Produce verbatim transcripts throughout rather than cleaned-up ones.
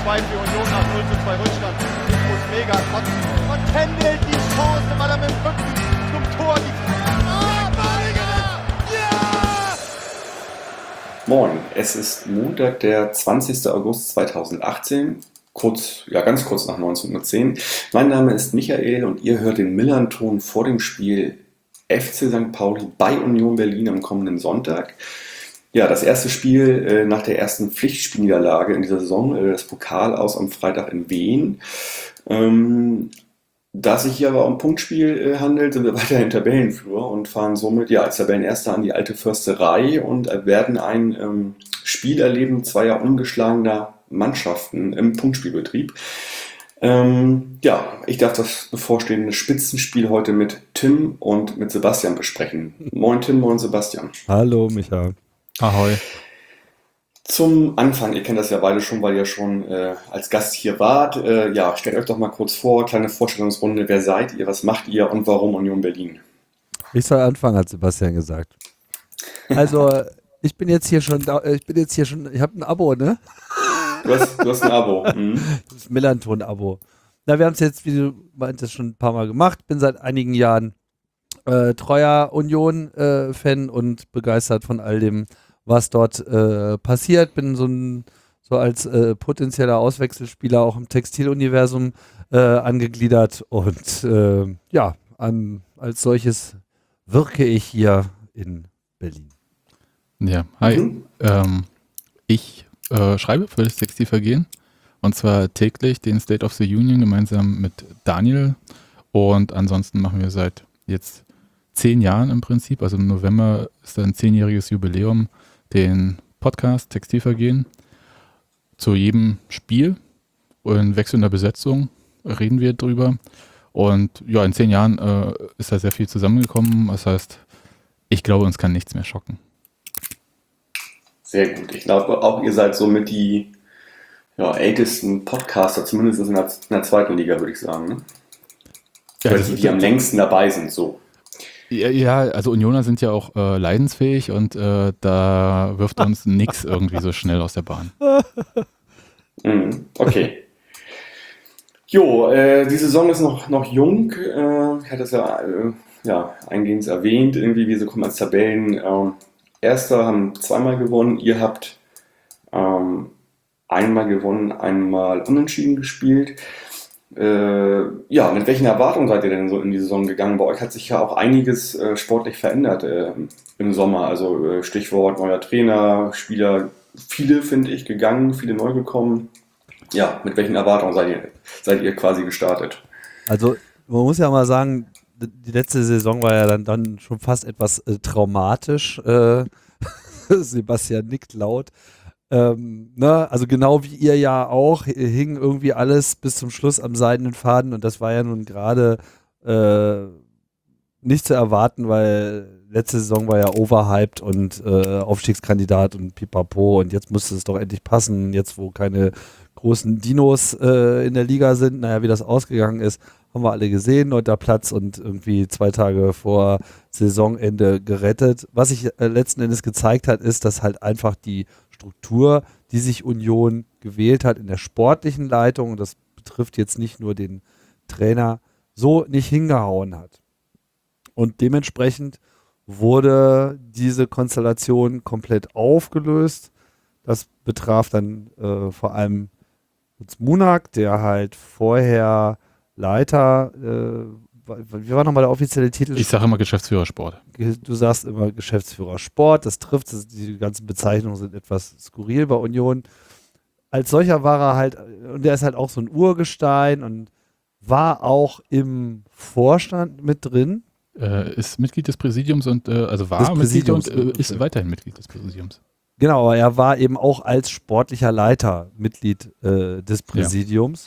zwei für Union nach null zu zwei Rückstand. Ich muss mega kotzen. Und Kendall die Chance, weil er mit dem Rücken zum Tor die Ah, ja! Moin, es ist Montag, der zwanzigster August zweitausendachtzehn, kurz, ja ganz kurz nach neunzehn Uhr zehn. Mein Name ist Michael und ihr hört den Millern-Ton vor dem Spiel F C Sankt Pauli bei Union Berlin am kommenden Sonntag. Ja, das erste Spiel äh, nach der ersten Pflichtspielniederlage in dieser Saison, äh, das Pokal aus am Freitag in Wien. Ähm, da es sich hier aber um Punktspiel äh, handelt, sind wir weiterhin Tabellenführer und fahren somit ja als Tabellenerster an die alte Försterei und äh, werden ein ähm, Spiel erleben zweier ungeschlagener Mannschaften im Punktspielbetrieb. Ähm, ja, ich darf das bevorstehende Spitzenspiel heute mit Tim und mit Sebastian besprechen. Moin Tim, moin Sebastian. Hallo Micha. Ahoi. Zum Anfang, ihr kennt das ja beide schon, weil ihr schon äh, als Gast hier wart. Äh, ja, stellt euch doch mal kurz vor, kleine Vorstellungsrunde. Wer seid ihr, was macht ihr und warum Union Berlin? Ich soll anfangen, hat Sebastian gesagt. Also, ich bin jetzt hier schon, da, ich bin jetzt hier schon, ich habe ein Abo, ne? Du hast, du hast ein Abo. Mhm. Das Millern-Ton-Abo. Na, wir haben es jetzt, wie du meintest, schon ein paar Mal gemacht. Bin seit einigen Jahren äh, treuer Union-Fan äh, und begeistert von all dem, was dort äh, passiert. Bin so, ein, so als äh, potenzieller Auswechselspieler auch im Textiluniversum äh, angegliedert und äh, ja, an, als solches wirke ich hier in Berlin. Ja, hi. Mhm. Ähm, ich äh, schreibe für das Textilvergehen und zwar täglich den State of the Union gemeinsam mit Daniel und ansonsten machen wir seit jetzt zehn Jahren im Prinzip, also im November ist ein zehnjähriges Jubiläum, den Podcast Textilvergehen. Zu jedem Spiel in wechselnder Besetzung reden wir drüber. Und ja, in zehn Jahren äh, ist da sehr viel zusammengekommen. Das heißt, ich glaube, uns kann nichts mehr schocken. Sehr gut. Ich glaube auch, ihr seid somit die ja, ältesten Podcaster, zumindest in der, in der zweiten Liga, würde ich sagen. Ne? Ja, Weil das die, ist die am längsten dabei sind, so. Ja, ja, also Unioner sind ja auch äh, leidensfähig und äh, da wirft uns nichts irgendwie so schnell aus der Bahn. Mhm, okay. Jo, äh, die Saison ist noch, noch jung. Äh, ich hatte es ja, äh, ja eingehend erwähnt. Irgendwie, wir kommen als Tabellen. Äh, Erster haben zweimal gewonnen. Ihr habt ähm, einmal gewonnen, einmal unentschieden gespielt. Äh, ja, mit welchen Erwartungen seid ihr denn so in die Saison gegangen? Bei euch hat sich ja auch einiges äh, sportlich verändert äh, im Sommer. Also äh, Stichwort neuer Trainer, Spieler, viele finde ich gegangen, viele neu gekommen. Ja, mit welchen Erwartungen seid ihr, seid ihr quasi gestartet? Also man muss ja mal sagen, die letzte Saison war ja dann, dann schon fast etwas äh, traumatisch. Äh, Sebastian nickt laut. Ähm, ne? Also genau wie ihr ja auch, hing irgendwie alles bis zum Schluss am seidenen Faden und das war ja nun gerade äh, nicht zu erwarten, weil letzte Saison war ja overhyped und äh, Aufstiegskandidat und pipapo und jetzt musste es doch endlich passen, jetzt wo keine großen Dinos äh, in der Liga sind, naja, wie das ausgegangen ist, haben wir alle gesehen, neunter Platz und irgendwie zwei Tage vor Saisonende gerettet. Was sich äh, letzten Endes gezeigt hat, ist, dass halt einfach die Struktur, die sich Union gewählt hat in der sportlichen Leitung, und das betrifft jetzt nicht nur den Trainer, so nicht hingehauen hat. Und dementsprechend wurde diese Konstellation komplett aufgelöst. Das betraf dann äh, vor allem Lutz Munak, der halt vorher Leiter, äh, wie war nochmal der offizielle Titel? Ich sage immer Geschäftsführer Sport. Du sagst immer Geschäftsführer Sport, das trifft, das, die ganzen Bezeichnungen sind etwas skurril bei Union. Als solcher war er halt, und der ist halt auch so ein Urgestein und war auch im Vorstand mit drin. Äh, ist Mitglied des Präsidiums und äh, also war Des Mitglied Präsidiums, und äh, ist okay. weiterhin Mitglied des Präsidiums. Genau, aber er war eben auch als sportlicher Leiter Mitglied äh, des Präsidiums.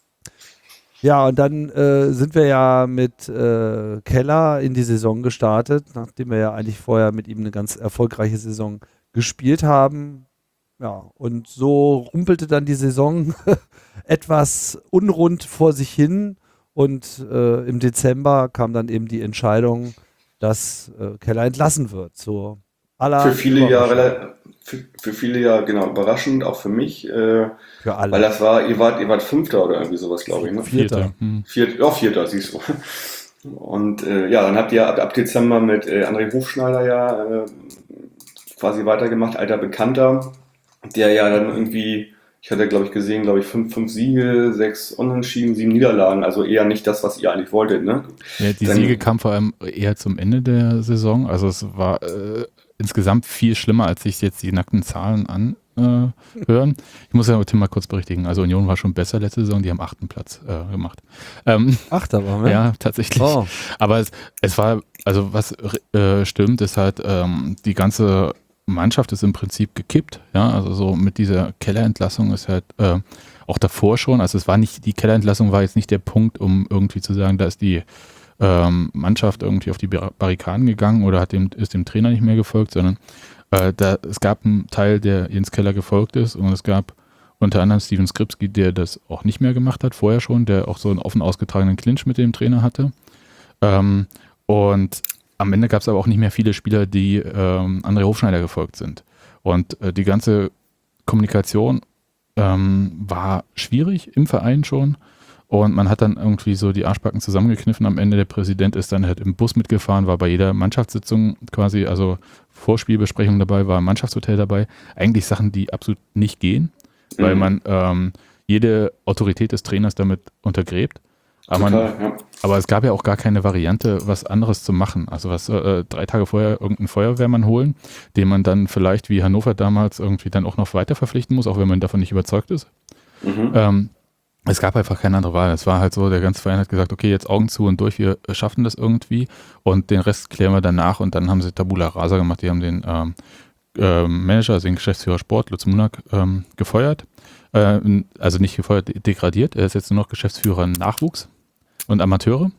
Ja, ja und dann äh, sind wir ja mit äh, Keller in die Saison gestartet, nachdem wir ja eigentlich vorher mit ihm eine ganz erfolgreiche Saison gespielt haben. Ja, und so rumpelte dann die Saison etwas unrund vor sich hin und äh, im Dezember kam dann eben die Entscheidung, dass äh, Keller entlassen wird. So aller Für viele ja Überraschung. rela- für, für viele ja genau überraschend, auch für mich, äh, Für alle. weil das war, ihr wart, ihr wart Fünfter oder irgendwie sowas, glaube ich, ne? Vierter. Hm. Viert, ja, Vierter, siehst du. Und äh, ja, dann habt ihr ab, ab Dezember mit äh, André Hofschneider ja äh, quasi weitergemacht, alter Bekannter, der ja dann irgendwie, ich hatte glaube ich gesehen, glaube ich, fünf, fünf Siege, sechs Unentschieden, sieben Niederlagen, also eher nicht das, was ihr eigentlich wolltet, ne? Ja, die Dann- Siege kamen vor allem eher zum Ende der Saison. Also es war äh, insgesamt viel schlimmer, als sich jetzt die nackten Zahlen anhören. Äh, ich muss ja Tim mal kurz berichtigen. Also Union war schon besser letzte Saison, die haben achten Platz äh, gemacht. Ähm, Achter waren wir? ja, tatsächlich. Oh. Aber es, es war, also was äh, stimmt, ist halt, ähm, die ganze Mannschaft ist im Prinzip gekippt. Ja, also so mit dieser Kellerentlassung ist halt äh, auch davor schon, also es war nicht, die Kellerentlassung war jetzt nicht der Punkt, um irgendwie zu sagen, da ist die ähm, Mannschaft irgendwie auf die Bar- Barrikaden gegangen oder hat dem, ist dem Trainer nicht mehr gefolgt, sondern äh, da, es gab einen Teil, der Jens Keller gefolgt ist und es gab unter anderem Steven Skripski, der das auch nicht mehr gemacht hat, vorher schon, der auch so einen offen ausgetragenen Clinch mit dem Trainer hatte. Ähm, und am Ende gab es aber auch nicht mehr viele Spieler, die ähm, André Hofschneider gefolgt sind. Und äh, die ganze Kommunikation ähm, war schwierig im Verein schon. Und man hat dann irgendwie so die Arschbacken zusammengekniffen. Am Ende der Präsident ist dann halt im Bus mitgefahren, war bei jeder Mannschaftssitzung quasi, also Vorspielbesprechung dabei, war im Mannschaftshotel dabei. Eigentlich Sachen, die absolut nicht gehen, weil Mhm. man ähm, jede Autorität des Trainers damit untergräbt. Aber, man, Total, ja. aber es gab ja auch gar keine Variante, was anderes zu machen. Also was äh, drei Tage vorher irgendeinen Feuerwehrmann holen, den man dann vielleicht wie Hannover damals irgendwie dann auch noch weiter verpflichten muss, auch wenn man davon nicht überzeugt ist. Mhm. Ähm, es gab einfach keine andere Wahl. Es war halt so, der ganze Verein hat gesagt, okay, jetzt Augen zu und durch, wir schaffen das irgendwie und den Rest klären wir danach. Und dann haben sie Tabula Rasa gemacht, die haben den ähm, ähm, Manager, also den Geschäftsführer Sport, Lutz Munak, ähm, gefeuert. Äh, also nicht gefeuert, de- degradiert. Er ist jetzt nur noch Geschäftsführer Nachwuchs und Amateure.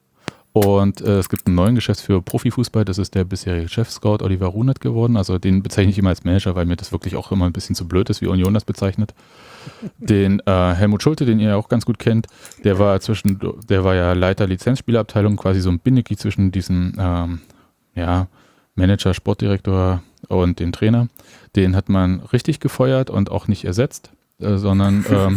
Und äh, es gibt einen neuen Geschäftsführer Profifußball, das ist der bisherige Chef-Scout Oliver Runert geworden. Also den bezeichne ich immer als Manager, weil mir das wirklich auch immer ein bisschen zu blöd ist, wie Union das bezeichnet. Den äh, Helmut Schulte, den ihr ja auch ganz gut kennt, der war zwischen, der war ja Leiter Lizenzspielabteilung, quasi so ein Bindeglied zwischen diesem ähm, ja, Manager, Sportdirektor und dem Trainer. Den hat man richtig gefeuert und auch nicht ersetzt, äh, sondern ähm,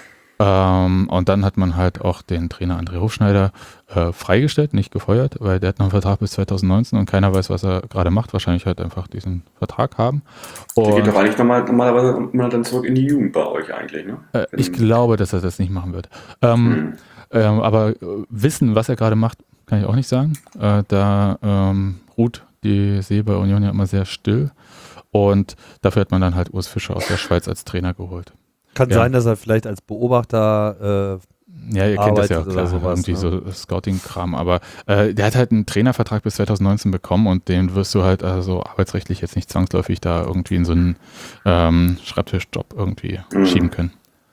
ähm, und dann hat man halt auch den Trainer André Hofschneider äh, freigestellt, nicht gefeuert, weil der hat noch einen Vertrag bis zwanzig neunzehn und keiner weiß, was er gerade macht. Wahrscheinlich halt einfach diesen Vertrag haben. Der Und, geht doch eigentlich normal, normalerweise immer dann zurück in die Jugend bei euch eigentlich, ne? äh, Wenn- ich glaube, dass er das nicht machen wird. Ähm, Hm. ähm, aber äh, wissen, was er gerade macht, kann ich auch nicht sagen. Äh, da ähm, ruht die See bei Union ja immer sehr still. Und dafür hat man dann halt Urs Fischer aus der Schweiz als Trainer geholt. Kann Ja. sein, dass er vielleicht als Beobachter äh, Ja, ihr kennt das ja, arbeitet klar, oder sowas, irgendwie ne? so Scouting-Kram, aber äh, der hat halt einen Trainervertrag bis zwanzig neunzehn bekommen und den wirst du halt also arbeitsrechtlich jetzt nicht zwangsläufig da irgendwie in so einen ähm, Schreibtischjob irgendwie Mhm. schieben können.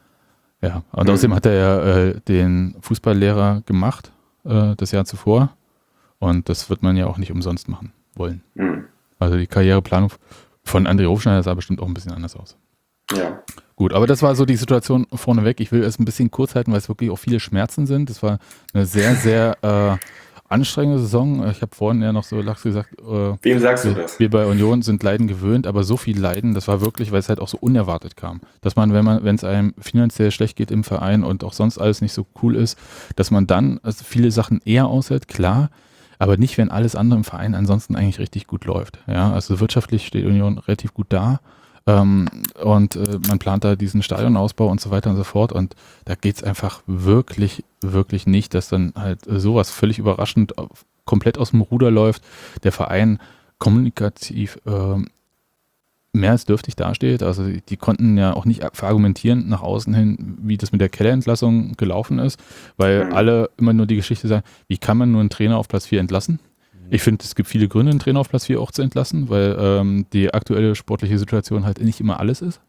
Ja, und Mhm. außerdem hat er ja äh, den Fußballlehrer gemacht äh, das Jahr zuvor und das wird man ja auch nicht umsonst machen wollen. Hm. Also die Karriereplanung von André Hofschneider sah bestimmt auch ein bisschen anders aus. Ja. Gut, aber das war so die Situation vorneweg. Ich will es ein bisschen kurz halten, weil es wirklich auch viele Schmerzen sind. Das war eine sehr, sehr äh, anstrengende Saison. Ich habe vorhin ja noch so lax gesagt, äh, Wem sagst du wir, das? wir bei Union sind Leiden gewöhnt, aber so viel Leiden, das war wirklich, weil es halt auch so unerwartet kam. Dass man, wenn man, wenn es einem finanziell schlecht geht im Verein und auch sonst alles nicht so cool ist, dass man dann also viele Sachen eher aushält, klar, aber nicht, wenn alles andere im Verein ansonsten eigentlich richtig gut läuft. Ja, also wirtschaftlich steht Union relativ gut da. Ähm, und äh, man plant da diesen Stadionausbau und so weiter und so fort und da geht's einfach wirklich, wirklich nicht, dass dann halt äh, sowas völlig überraschend auf, komplett aus dem Ruder läuft, der Verein kommunikativ ähm, mehr als dürftig dasteht, also die, die konnten ja auch nicht verargumentieren nach außen hin, wie das mit der Kellerentlassung gelaufen ist, weil Mhm. alle immer nur die Geschichte sagen, wie kann man nur einen Trainer auf Platz vier entlassen? Ich finde, es gibt viele Gründe, einen Trainer auf Platz vier auch zu entlassen, weil ähm, die aktuelle sportliche Situation halt nicht immer alles ist.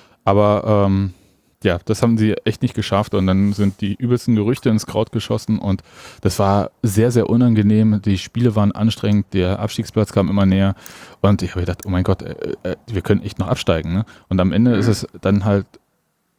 Aber ähm, ja, das haben sie echt nicht geschafft und dann sind die übelsten Gerüchte ins Kraut geschossen und das war sehr, sehr unangenehm. Die Spiele waren anstrengend, der Abstiegsplatz kam immer näher und ich habe gedacht, oh mein Gott, äh, äh, wir können echt noch absteigen. Ne? Und am Ende ist es dann halt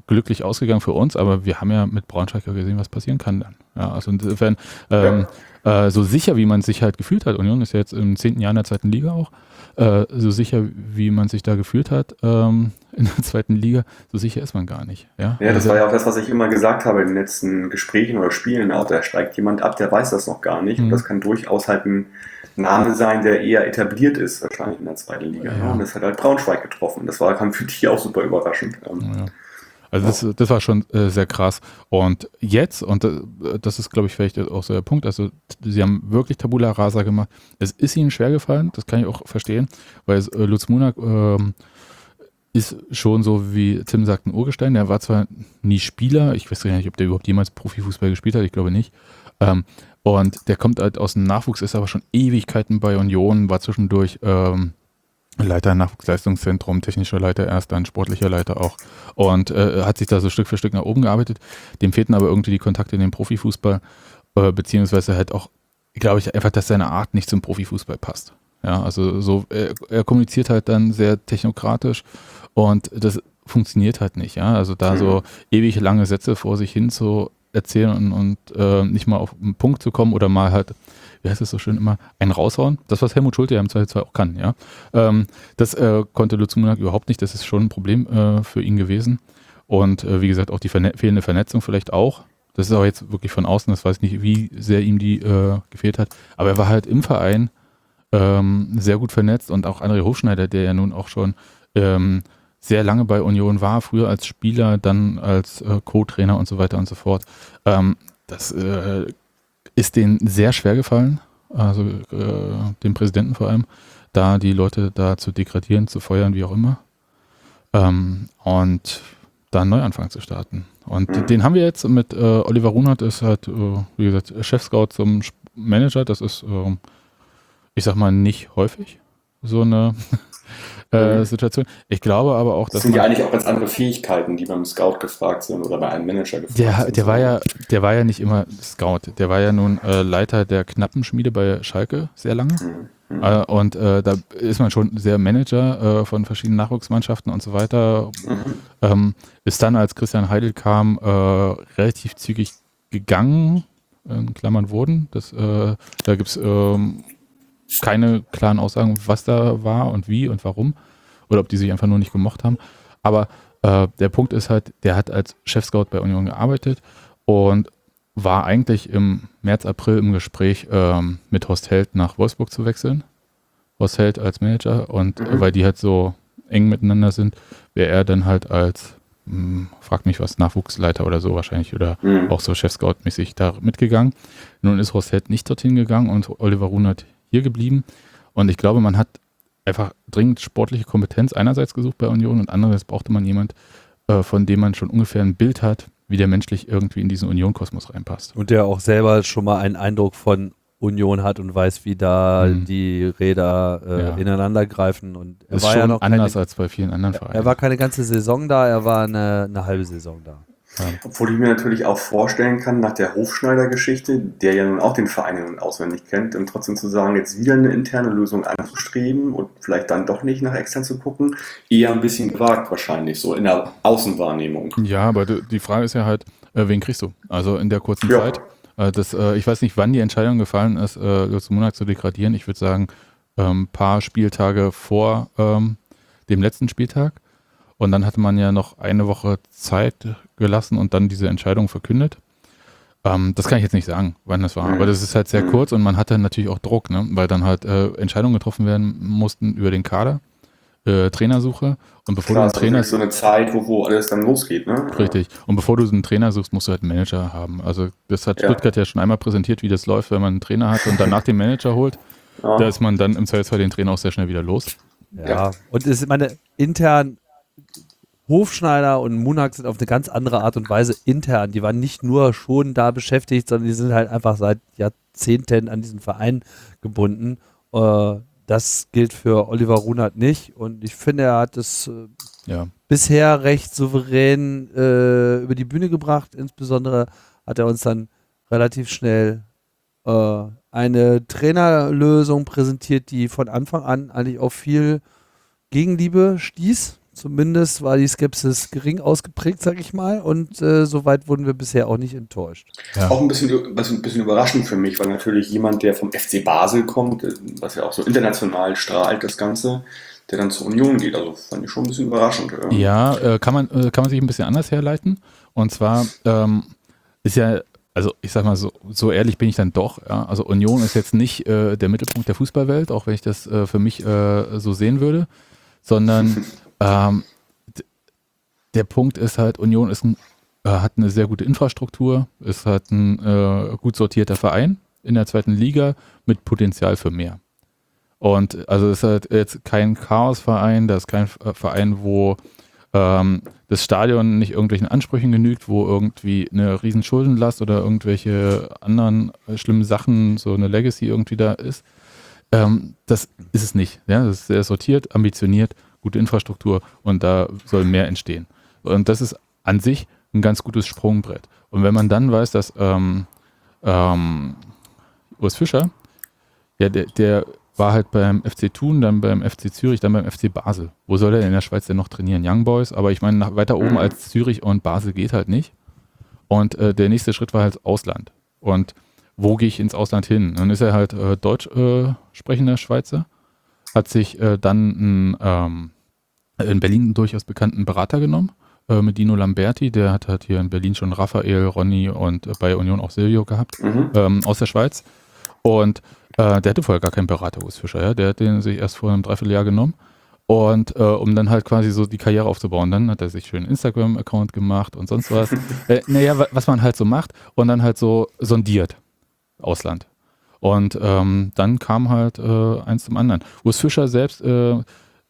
glücklich ausgegangen für uns, aber wir haben ja mit Braunschweig gesehen, was passieren kann dann. Ja, also insofern, ähm, äh, so sicher, wie man sich halt gefühlt hat, Union ist ja jetzt im zehnten Jahr in der zweiten Liga auch, äh, so sicher, wie man sich da gefühlt hat ähm, in der zweiten Liga, so sicher ist man gar nicht. Ja, Ja, das also, war ja auch das, was ich immer gesagt habe in den letzten Gesprächen oder Spielen auch. Da steigt jemand ab, der weiß das noch gar nicht. Mhm. Und das kann durchaus halt ein Name sein, der eher etabliert ist, wahrscheinlich in der zweiten Liga. Ja. Und das hat halt Braunschweig getroffen. Das war dann für die auch super überraschend. Ähm, ja. Also das, das war schon äh, sehr krass. Und jetzt, und äh, das ist, glaube ich, vielleicht auch so der Punkt, also sie haben wirklich Tabula Rasa gemacht. Es ist ihnen schwer gefallen, das kann ich auch verstehen, weil es, äh, Lutz Munak ähm, ist schon so, wie Tim sagt, ein Urgestein. Der war zwar nie Spieler, ich weiß gar nicht, ob der überhaupt jemals Profifußball gespielt hat, ich glaube nicht. Ähm, und der kommt halt aus dem Nachwuchs, ist aber schon Ewigkeiten bei Union, war zwischendurch ähm, Leiter Nachwuchsleistungszentrum, technischer Leiter erst, dann sportlicher Leiter auch und äh, hat sich da so Stück für Stück nach oben gearbeitet. Dem fehlten aber irgendwie die Kontakte in den Profifußball, äh, beziehungsweise halt auch, glaube ich, einfach, dass seine Art nicht zum Profifußball passt. Ja, also so, er, er kommuniziert halt dann sehr technokratisch und das funktioniert halt nicht. Ja, also da so ewig lange Sätze vor sich hin zu erzählen und, und äh, nicht mal auf einen Punkt zu kommen oder mal halt, wie heißt es so schön immer, einen raushauen. Das, was Helmut Schulte ja im Zweifelsfall auch kann, ja. Ähm, das äh, konnte Lutz Munak überhaupt nicht. Das ist schon ein Problem äh, für ihn gewesen. Und äh, wie gesagt, auch die verne- fehlende Vernetzung vielleicht auch. Das ist aber jetzt wirklich von außen, das weiß ich nicht, wie sehr ihm die äh, gefehlt hat. Aber er war halt im Verein ähm, sehr gut vernetzt und auch André Hofschneider, der ja nun auch schon ähm, sehr lange bei Union war, früher als Spieler, dann als äh, Co-Trainer und so weiter und so fort. Ähm, das äh, ist denen sehr schwer gefallen, also äh, dem Präsidenten vor allem, da die Leute da zu degradieren, zu feuern, wie auch immer. Ähm, und da einen Neuanfang zu starten. Und Mhm. den haben wir jetzt mit äh, Oliver Runert, ist halt, äh, wie gesagt, Chef-Scout zum Sp- Manager. Das ist, ähm, ich sag mal, nicht häufig so eine äh, Mhm. Situation. Ich glaube aber auch, Das dass sind ja man, eigentlich auch ganz andere Fähigkeiten, die beim Scout gefragt sind oder bei einem Manager gefragt der, sind. der war ja, der war ja nicht immer Scout. Der war ja nun äh, Leiter der Knappenschmiede bei Schalke sehr lange. Mhm. Äh, und äh, da ist man schon sehr Manager äh, von verschiedenen Nachwuchsmannschaften und so weiter. Mhm. Ähm, ist dann, als Christian Heidel kam, äh, relativ zügig gegangen, in Klammern wurden. Das, äh, da gibt es ähm, keine klaren Aussagen, was da war und wie und warum. Oder ob die sich einfach nur nicht gemocht haben. Aber äh, der Punkt ist halt, der hat als Chef-Scout bei Union gearbeitet und war eigentlich im März, April im Gespräch ähm, mit Horst Held nach Wolfsburg zu wechseln. Horst Held als Manager und Mhm. äh, weil die halt so eng miteinander sind, wäre er dann halt als, mh, frag mich was, Nachwuchsleiter oder so wahrscheinlich oder Mhm. auch so Chef-Scout-mäßig da mitgegangen. Nun ist Horst Held nicht dorthin gegangen und Oliver Runert hier geblieben. Und ich glaube, man hat einfach dringend sportliche Kompetenz einerseits gesucht bei Union und andererseits brauchte man jemand, äh, von dem man schon ungefähr ein Bild hat, wie der menschlich irgendwie in diesen Union-Kosmos reinpasst. Und der auch selber schon mal einen Eindruck von Union hat und weiß, wie da Mhm. die Räder äh, Ja. ineinander greifen. Und er ist war schon ja noch anders keine, als bei vielen anderen Vereinen. er war keine ganze Saison da, er war eine, eine halbe Saison da. Obwohl ich mir natürlich auch vorstellen kann, nach der Hofschneider-Geschichte, der ja nun auch den Verein in- und auswendig kennt, und trotzdem zu sagen, jetzt wieder eine interne Lösung anzustreben und vielleicht dann doch nicht nach extern zu gucken, eher ein bisschen gewagt wahrscheinlich, so in der Außenwahrnehmung. Ja, aber d- die Frage ist ja halt, äh, wen kriegst du? Also in der kurzen Ja. Zeit. Äh, das, äh, ich weiß nicht, wann die Entscheidung gefallen ist, äh, Lutz Munak zu degradieren. Ich würde sagen, ein ähm, paar Spieltage vor ähm, dem letzten Spieltag. Und dann hatte man ja noch eine Woche Zeit gelassen und dann diese Entscheidung verkündet. Ähm, das kann ich jetzt nicht sagen, wann das war. Mhm. Aber das ist halt sehr Mhm. kurz und man hatte natürlich auch Druck, ne? Weil dann halt äh, Entscheidungen getroffen werden mussten über den Kader, äh, Trainersuche. Und bevor Klar, du ist einen Trainer natürlich so eine Zeit, wo, wo alles dann losgeht, ne? Richtig. Und bevor du einen Trainer suchst, musst du halt einen Manager haben. Also das hat Ja. Stuttgart ja schon einmal präsentiert, wie das läuft, wenn man einen Trainer hat und danach den Manager holt. Ja. Da ist man dann im Zweifelsfall den Trainer auch sehr schnell wieder los. Ja. Ja. Und es ist meine intern Hofschneider und Munak sind auf eine ganz andere Art und Weise intern. Die waren nicht nur schon da beschäftigt, sondern die sind halt einfach seit Jahrzehnten an diesen Verein gebunden. Äh, das gilt für Oliver Runert nicht. Und ich finde, er hat es äh, Ja. bisher recht souverän äh, über die Bühne gebracht. Insbesondere hat er uns dann relativ schnell äh, eine Trainerlösung präsentiert, die von Anfang an eigentlich auf viel Gegenliebe stieß. Zumindest war die Skepsis gering ausgeprägt, sag ich mal. Und äh, soweit wurden wir bisher auch nicht enttäuscht. Ja. Auch ein bisschen, was ein bisschen überraschend für mich, weil natürlich jemand, der vom F C Basel kommt, was ja auch so international strahlt, das Ganze, der dann zur Union geht. Also fand ich schon ein bisschen überraschend. Ja, äh, kann man, äh, kann man sich ein bisschen anders herleiten. Und zwar ähm, ist ja, also ich sag mal, so, so ehrlich bin ich dann doch. Ja? Also Union ist jetzt nicht äh, der Mittelpunkt der Fußballwelt, auch wenn ich das äh, für mich äh, so sehen würde, sondern ähm, d- der Punkt ist halt, Union ist ein, äh, hat eine sehr gute Infrastruktur, ist halt ein äh, gut sortierter Verein in der zweiten Liga mit Potenzial für mehr. Und also es ist halt jetzt kein Chaosverein, das ist kein äh, Verein, wo ähm, das Stadion nicht irgendwelchen Ansprüchen genügt, wo irgendwie eine riesen Schuldenlast oder irgendwelche anderen äh, schlimmen Sachen, so eine Legacy irgendwie da ist. Ähm, das ist es nicht. Ja? Das ist sehr sortiert, ambitioniert, gute Infrastruktur und da soll mehr entstehen. Und das ist an sich ein ganz gutes Sprungbrett. Und wenn man dann weiß, dass ähm, ähm, Urs Fischer, ja, der, der war halt beim F C Thun, dann beim F C Zürich, dann beim F C Basel. Wo soll er in der Schweiz denn noch trainieren? Young Boys, aber ich meine, nach- weiter oben Mhm. als Zürich und Basel geht halt nicht. Und äh, der nächste Schritt war halt Ausland. Und wo gehe ich ins Ausland hin? Dann ist er halt äh, deutsch äh, sprechender Schweizer, hat sich äh, dann einen, ähm, in Berlin einen durchaus bekannten Berater genommen, äh, mit Dino Lamberti, der hat halt hier in Berlin schon Raphael, Ronny und äh, bei Union auch Silvio gehabt, Mhm. ähm, aus der Schweiz. Und äh, der hatte vorher gar keinen Berater, Urs Fischer, ja? Der hat den sich erst vor einem Dreivierteljahr genommen. Und äh, um dann halt quasi so die Karriere aufzubauen, dann hat er sich schön einen Instagram-Account gemacht und sonst was. äh, naja, wa- was man halt so macht und dann halt so sondiert, Ausland. Und ähm, dann kam halt äh, eins zum anderen. Urs Fischer selbst äh,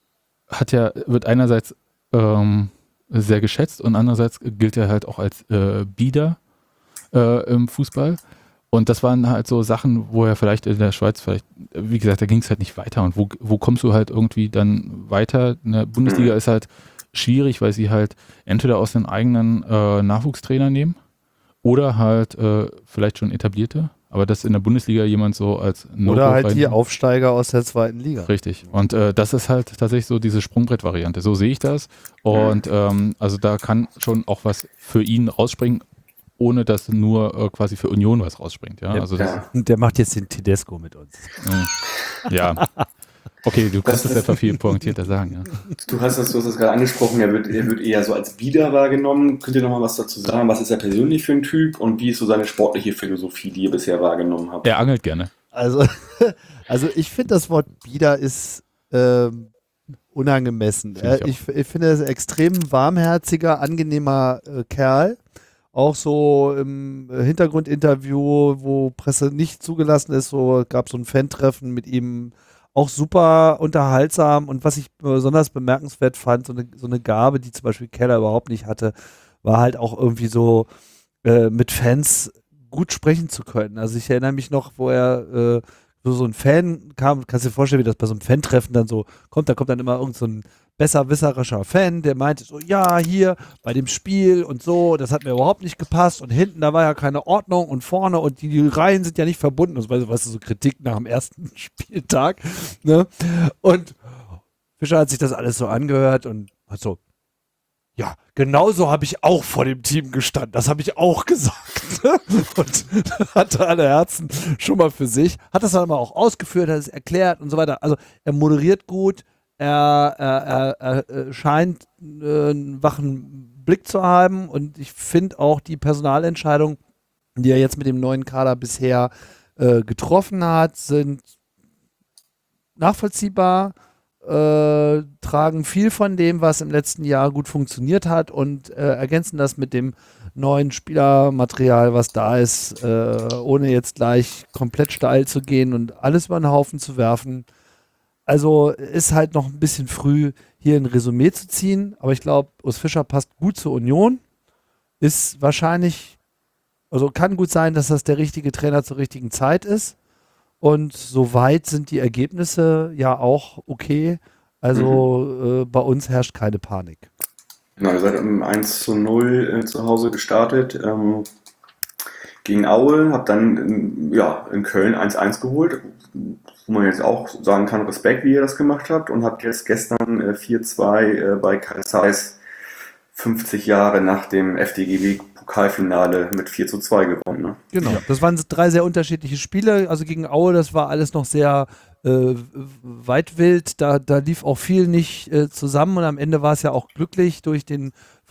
hat ja, wird einerseits ähm, sehr geschätzt und andererseits gilt er halt auch als äh, Bieder äh, im Fußball. Und das waren halt so Sachen, wo er vielleicht in der Schweiz vielleicht, wie gesagt, da ging es halt nicht weiter. Und wo, wo kommst du halt irgendwie dann weiter? In der Bundesliga Mhm. ist halt schwierig, weil sie halt entweder aus den eigenen äh, Nachwuchstrainer nehmen oder halt äh, vielleicht schon etablierte. Aber dass in der Bundesliga jemand so als No-Go Oder halt die rein- Aufsteiger aus der zweiten Liga. Richtig. Und äh, das ist halt tatsächlich so diese Sprungbrett-Variante. So sehe ich das. Und ähm, also da kann schon auch was für ihn rausspringen, ohne dass nur äh, quasi für Union was rausspringt. Ja, Ja. also das, Ja. Und der macht jetzt den Tedesco mit uns. mh, ja. Okay, du kannst Das es ist- etwa viel pointierter sagen. Ja. Du hast das, du hast das gerade angesprochen, er wird, er wird eher so als Bieder wahrgenommen. Könnt ihr noch mal was dazu sagen? Was ist er persönlich für ein Typ und wie ist so seine sportliche Philosophie, die ihr bisher wahrgenommen habt? Er angelt gerne. Also, also ich finde, das Wort Bieder ist ähm, unangemessen. Find ich Äh, ich, ich finde, er ist ein extrem warmherziger, angenehmer äh, Kerl. Auch so im äh, Hintergrundinterview, wo Presse nicht zugelassen ist, so gab es so ein Fan-Treffen mit ihm. Auch super unterhaltsam und was ich besonders bemerkenswert fand, so eine, so eine Gabe, die zum Beispiel Keller überhaupt nicht hatte, war halt auch irgendwie so äh, mit Fans gut sprechen zu können. Also ich erinnere mich noch, wo er äh, so, so ein Fan kam, kannst dir vorstellen, wie das bei so einem Fan-Treffen dann so kommt, da kommt dann immer irgend so ein besserwisserischer Fan, der meinte so, ja, hier bei dem Spiel und so, das hat mir überhaupt nicht gepasst und hinten, da war ja keine Ordnung und vorne und die, die Reihen sind ja nicht verbunden, das war weißt du, so Kritik nach dem ersten Spieltag, ne? Und Fischer hat sich das alles so angehört und hat so, ja, genauso habe ich auch vor dem Team gestanden. Das habe ich auch gesagt. Und hatte alle Herzen schon mal für sich. Hat das dann aber auch ausgeführt, hat es erklärt und so weiter. Also er moderiert gut. Er, er, er, er scheint äh, einen wachen Blick zu haben. Und ich finde auch die Personalentscheidungen, die er jetzt mit dem neuen Kader bisher äh, getroffen hat, sind nachvollziehbar. Äh, tragen viel von dem, was im letzten Jahr gut funktioniert hat und äh, ergänzen das mit dem neuen Spielermaterial, was da ist, äh, ohne jetzt gleich komplett steil zu gehen und alles über den Haufen zu werfen. Also ist halt noch ein bisschen früh, hier ein Resümee zu ziehen, aber ich glaube, Urs Fischer passt gut zur Union, ist wahrscheinlich, also kann gut sein, dass das der richtige Trainer zur richtigen Zeit ist. Und soweit sind die Ergebnisse ja auch okay. Also äh, bei uns herrscht keine Panik. Genau, ihr seid um eins zu null äh, zu Hause gestartet ähm, gegen Aue, habt dann ähm, ja, in Köln eins eins geholt. wo man jetzt auch sagen kann, Respekt, wie ihr das gemacht habt, und habt jetzt gestern äh, vier zwei äh, bei Carl Zeiss fünfzig Jahre nach dem F D G W-Pokalfinale mit vier zu zwei gewonnen. Ne? Genau, das waren drei sehr unterschiedliche Spiele. Also gegen Aue, das war alles noch sehr äh, weitwild. Da, da lief auch viel nicht äh, zusammen und am Ende war es ja auch glücklich durch den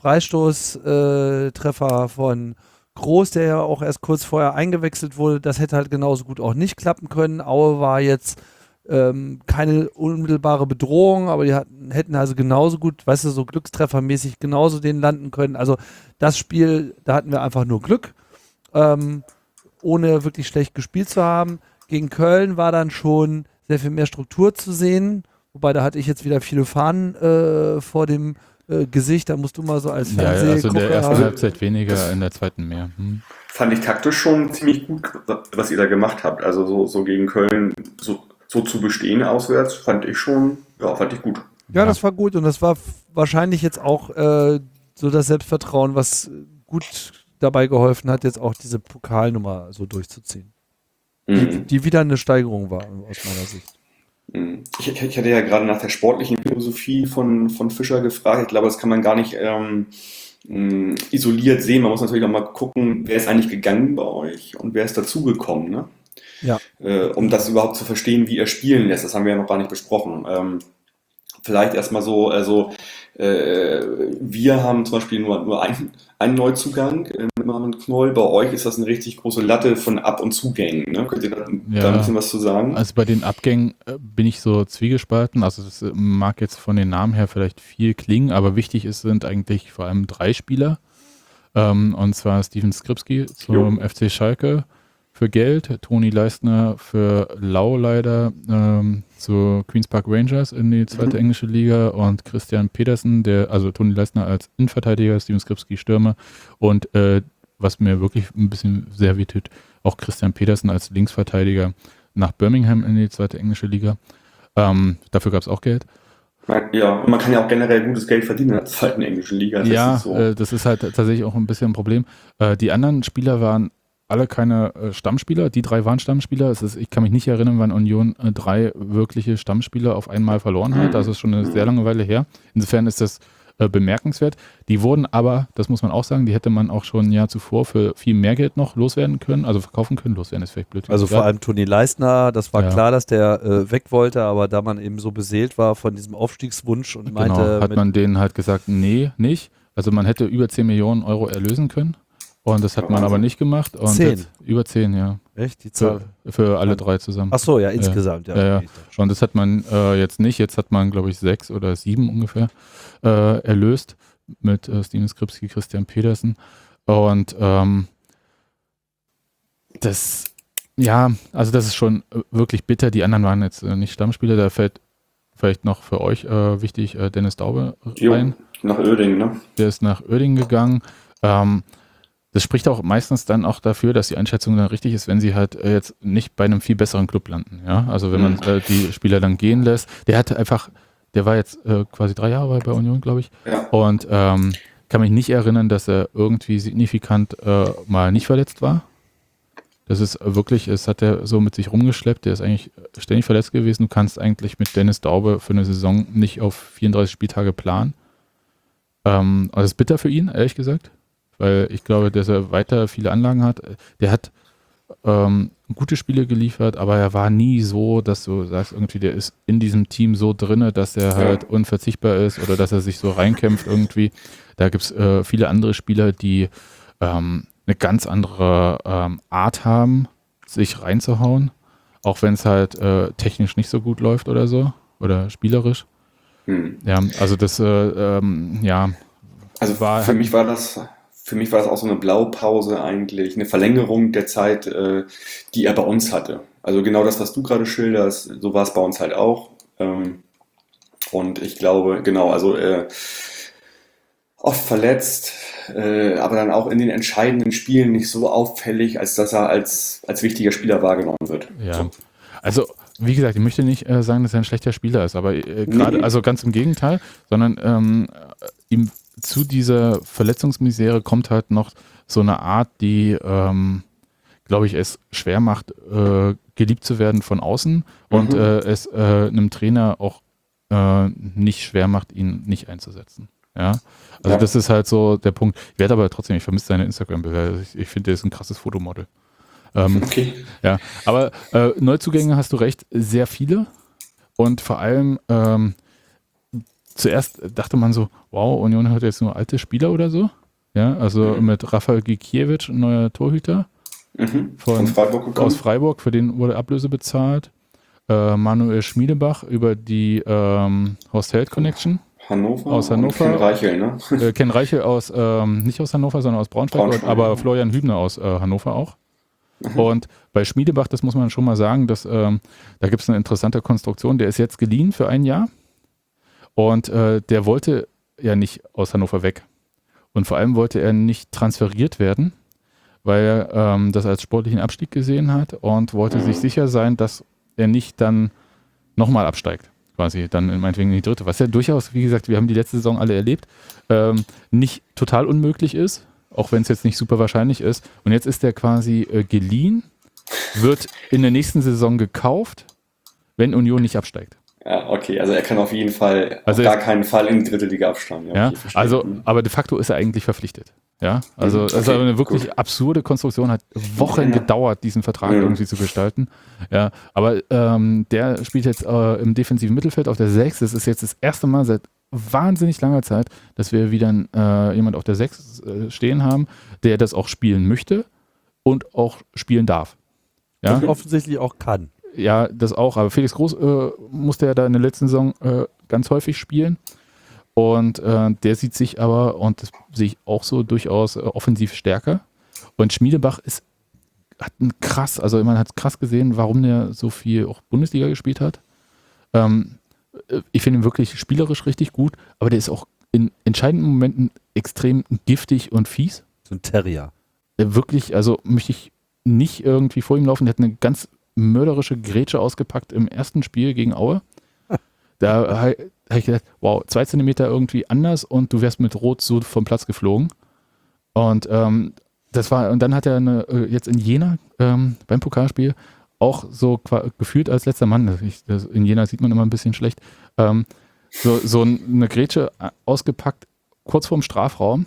Freistoßtreffer äh, von Groß, der ja auch erst kurz vorher eingewechselt wurde. Das hätte halt genauso gut auch nicht klappen können. Aue war jetzt ähm, keine unmittelbare Bedrohung, aber die hatten, hätten also genauso gut, weißt du, so glückstreffermäßig genauso den landen können. Also das Spiel, da hatten wir einfach nur Glück, ähm, ohne wirklich schlecht gespielt zu haben. Gegen Köln war dann schon sehr viel mehr Struktur zu sehen, wobei da hatte ich jetzt wieder viele Fahnen äh, vor dem äh, Gesicht, da musst du mal so als Ja, also Fernsehgucker... in der ersten Halbzeit weniger, in der zweiten mehr. Hm. Fand ich taktisch schon ziemlich gut, was ihr da gemacht habt. Also so, so gegen Köln so, so zu bestehen auswärts, fand ich schon, ja, fand ich gut. Ja, das war gut und das war f- wahrscheinlich jetzt auch äh, so das Selbstvertrauen, was gut dabei geholfen hat, jetzt auch diese Pokalnummer so durchzuziehen. Die, Mhm. die wieder eine Steigerung war aus meiner Sicht. Mhm. Ich, ich hatte ja gerade nach der sportlichen Philosophie von, von Fischer gefragt. Ich glaube, das kann man gar nicht ähm, mh, isoliert sehen. Man muss natürlich auch mal gucken, wer ist eigentlich gegangen bei euch und wer ist dazugekommen, ne? Ja. Äh, um das überhaupt zu verstehen, wie er spielen lässt. Das haben wir ja noch gar nicht besprochen. Ähm, vielleicht erstmal so, also äh, wir haben zum Beispiel nur, nur einen, einen Neuzugang äh, mit Marvin Knoll. Bei euch ist das eine richtig große Latte von Ab- und Zugängen. Ne? Könnt ihr da, Ja. da ein bisschen was zu sagen? Also bei den Abgängen äh, bin ich so zwiegespalten. Also das äh, mag jetzt von den Namen her vielleicht viel klingen, aber wichtig ist, sind eigentlich vor allem drei Spieler. Ähm, und zwar Steven Skripski zum Jo. F C Schalke für Geld, Toni Leistner für Lau leider ähm, zu Queen's Park Rangers in die zweite Mhm. englische Liga und Christian Pedersen, der, also Toni Leistner als Innenverteidiger, Steven Skripski Stürmer und äh, was mir wirklich ein bisschen sehr wehtut, auch Christian Pedersen als Linksverteidiger nach Birmingham in die zweite englische Liga. Ähm, dafür gab es auch Geld. Man- Ja, und man kann ja auch generell gutes Geld verdienen in der zweiten englischen Liga. Das Ja, ist so. äh, das ist halt tatsächlich auch ein bisschen ein Problem. Äh, die anderen Spieler waren alle keine äh, Stammspieler. Die drei waren Stammspieler. Es ist, ich kann mich nicht erinnern, wann Union äh, drei wirkliche Stammspieler auf einmal verloren hat. Das ist schon eine sehr lange Weile her. Insofern ist das äh, bemerkenswert. Die wurden aber, das muss man auch sagen, die hätte man auch schon ein Jahr zuvor für viel mehr Geld noch loswerden können, also verkaufen können. Loswerden ist vielleicht blöd. Also vor allem Toni Leistner, das war Ja. klar, dass der äh, weg wollte, aber da man eben so beseelt war von diesem Aufstiegswunsch und meinte, Genau, hat mit, man denen halt gesagt, nee, nicht. Also man hätte über zehn Millionen Euro erlösen können. Und das hat man Wahnsinn. aber nicht gemacht. Und Zehn? Jetzt, über zehn, ja. echt die Zahl. Für, für alle drei zusammen. Ach so, ja, insgesamt, ja. Ja, ja. okay, ich dachte schon. Und das hat man äh, jetzt nicht. Jetzt hat man, glaube ich, sechs oder sieben ungefähr äh, erlöst mit äh, Steven Skripski, Christian Pedersen. Und ähm, das, ja, also das ist schon äh, wirklich bitter. Die anderen waren jetzt äh, nicht Stammspieler. Da fällt vielleicht noch für euch äh, wichtig äh, Dennis Daube Jo, rein. nach Oerding, ne? Der ist nach Oerding gegangen. Ähm, das spricht auch meistens dann auch dafür, dass die Einschätzung dann richtig ist, wenn sie halt äh, jetzt nicht bei einem viel besseren Club landen. Ja, also wenn man Mhm. äh, die Spieler dann gehen lässt. Der hatte einfach, der war jetzt äh, quasi drei Jahre bei Union, glaube ich. Ja. Und ähm, kann mich nicht erinnern, dass er irgendwie signifikant äh, mal nicht verletzt war. Das ist wirklich, es hat er so mit sich rumgeschleppt. Der ist eigentlich ständig verletzt gewesen. Du kannst eigentlich mit Dennis Daube für eine Saison nicht auf vierunddreißig Spieltage planen. Ähm, also das ist bitter für ihn, ehrlich gesagt, weil ich glaube, dass er weiter viele Anlagen hat. Der hat ähm, gute Spiele geliefert, aber er war nie so, dass du sagst, irgendwie, der ist in diesem Team so drinne, dass er halt Ja. unverzichtbar ist oder dass er sich so reinkämpft irgendwie. Da gibt es äh, viele andere Spieler, die ähm, eine ganz andere ähm, Art haben, sich reinzuhauen, auch wenn es halt äh, technisch nicht so gut läuft oder so oder spielerisch. Hm. Ja, also das, äh, ähm, ja, Also War- für mich war das, für mich war das auch so eine Blaupause eigentlich, eine Verlängerung der Zeit, äh, die er bei uns hatte. Also genau das, was du gerade schilderst, so war es bei uns halt auch. Ähm, und ich glaube, genau, also äh, oft verletzt, äh, aber dann auch in den entscheidenden Spielen nicht so auffällig, als dass er als, als wichtiger Spieler wahrgenommen wird. ja. So. Also, wie gesagt, ich möchte nicht äh, sagen, dass er ein schlechter Spieler ist, aber äh, gerade, Nee. also ganz im Gegenteil, sondern ähm, ihm zu dieser Verletzungsmisere kommt halt noch so eine Art, die, ähm, glaube ich, es schwer macht, äh, geliebt zu werden von außen und Mhm. äh, es äh, einem Trainer auch äh, nicht schwer macht, ihn nicht einzusetzen. Ja, also Ja. das ist halt so der Punkt. Ich werde aber trotzdem, ich vermisse seine Instagram-Bilder. Ich, ich finde, der ist ein krasses Fotomodel. Ähm, Okay. ja, aber äh, Neuzugänge hast du recht, sehr viele und vor allem ähm, zuerst dachte man so, wow, Union hat jetzt nur alte Spieler oder so. Ja, also Mhm. mit Rafael Gikiewicz, ein neuer Torhüter Mhm. Von- Von Freiburg gekommen. aus Freiburg, für den wurde Ablöse bezahlt. Äh, Manuel Schmiedebach über die ähm, Horst Held Connection. Hannover. aus und Hannover. Ken Reichel, ne? Äh, Ken Reichel aus, ähm, nicht aus Hannover, sondern aus Braunschweig, Braunschweig, aber ja. Florian Hübner aus äh, Hannover auch. Mhm. Und bei Schmiedebach, das muss man schon mal sagen, dass, ähm, da gibt es eine interessante Konstruktion. Der ist jetzt geliehen für ein Jahr und äh, der wollte ja nicht aus Hannover weg. Und vor allem wollte er nicht transferiert werden, weil er ähm, das als sportlichen Abstieg gesehen hat und wollte Mhm. sich sicher sein, dass er nicht dann nochmal absteigt. Quasi dann in meinetwegen in die dritte. Was ja durchaus, wie gesagt, wir haben die letzte Saison alle erlebt, ähm, nicht total unmöglich ist, auch wenn es jetzt nicht super wahrscheinlich ist. Und jetzt ist der quasi äh, geliehen, wird in der nächsten Saison gekauft, wenn Union nicht absteigt. Ja, okay, also er kann auf jeden Fall, Also auf gar es- keinen Fall in die dritte Liga absteigen. Ja, okay, verstehe. also, Mhm. aber de facto ist er eigentlich verpflichtet. Ja, also Mhm, das ist okay, aber eine wirklich gut. absurde Konstruktion, hat Wochen Ja. gedauert, diesen Vertrag Mhm. irgendwie zu gestalten. Ja, aber ähm, der spielt jetzt äh, im defensiven Mittelfeld auf der sechs. Das ist jetzt das erste Mal seit wahnsinnig langer Zeit, dass wir wieder äh, jemand auf der sechs äh, stehen haben, der das auch spielen möchte und auch spielen darf. Ja, Und offensichtlich auch kann. ja, das auch. Aber Felix Groß äh, musste ja da in der letzten Saison äh, ganz häufig spielen. Und äh, der sieht sich aber, und das sehe ich auch so, durchaus äh, offensiv stärker. Und Schmiedebach ist, hat ein krass, also man hat krass gesehen, warum der so viel auch Bundesliga gespielt hat. Ähm, äh, ich finde ihn wirklich spielerisch richtig gut, aber der ist auch in entscheidenden Momenten extrem giftig und fies. So ein Terrier. Der wirklich, also möchte ich nicht irgendwie vor ihm laufen. Der hat eine ganz mörderische Grätsche ausgepackt im ersten Spiel gegen Aue. Da habe hab ich gedacht, wow, zwei Zentimeter irgendwie anders und du wärst mit Rot so vom Platz geflogen. Und ähm, das war, und dann hat er eine, äh, jetzt in Jena ähm, beim Pokalspiel auch so qua- gefühlt als letzter Mann, das ich, das, in Jena sieht man immer ein bisschen schlecht, ähm, so, so eine Grätsche ausgepackt, kurz vorm Strafraum.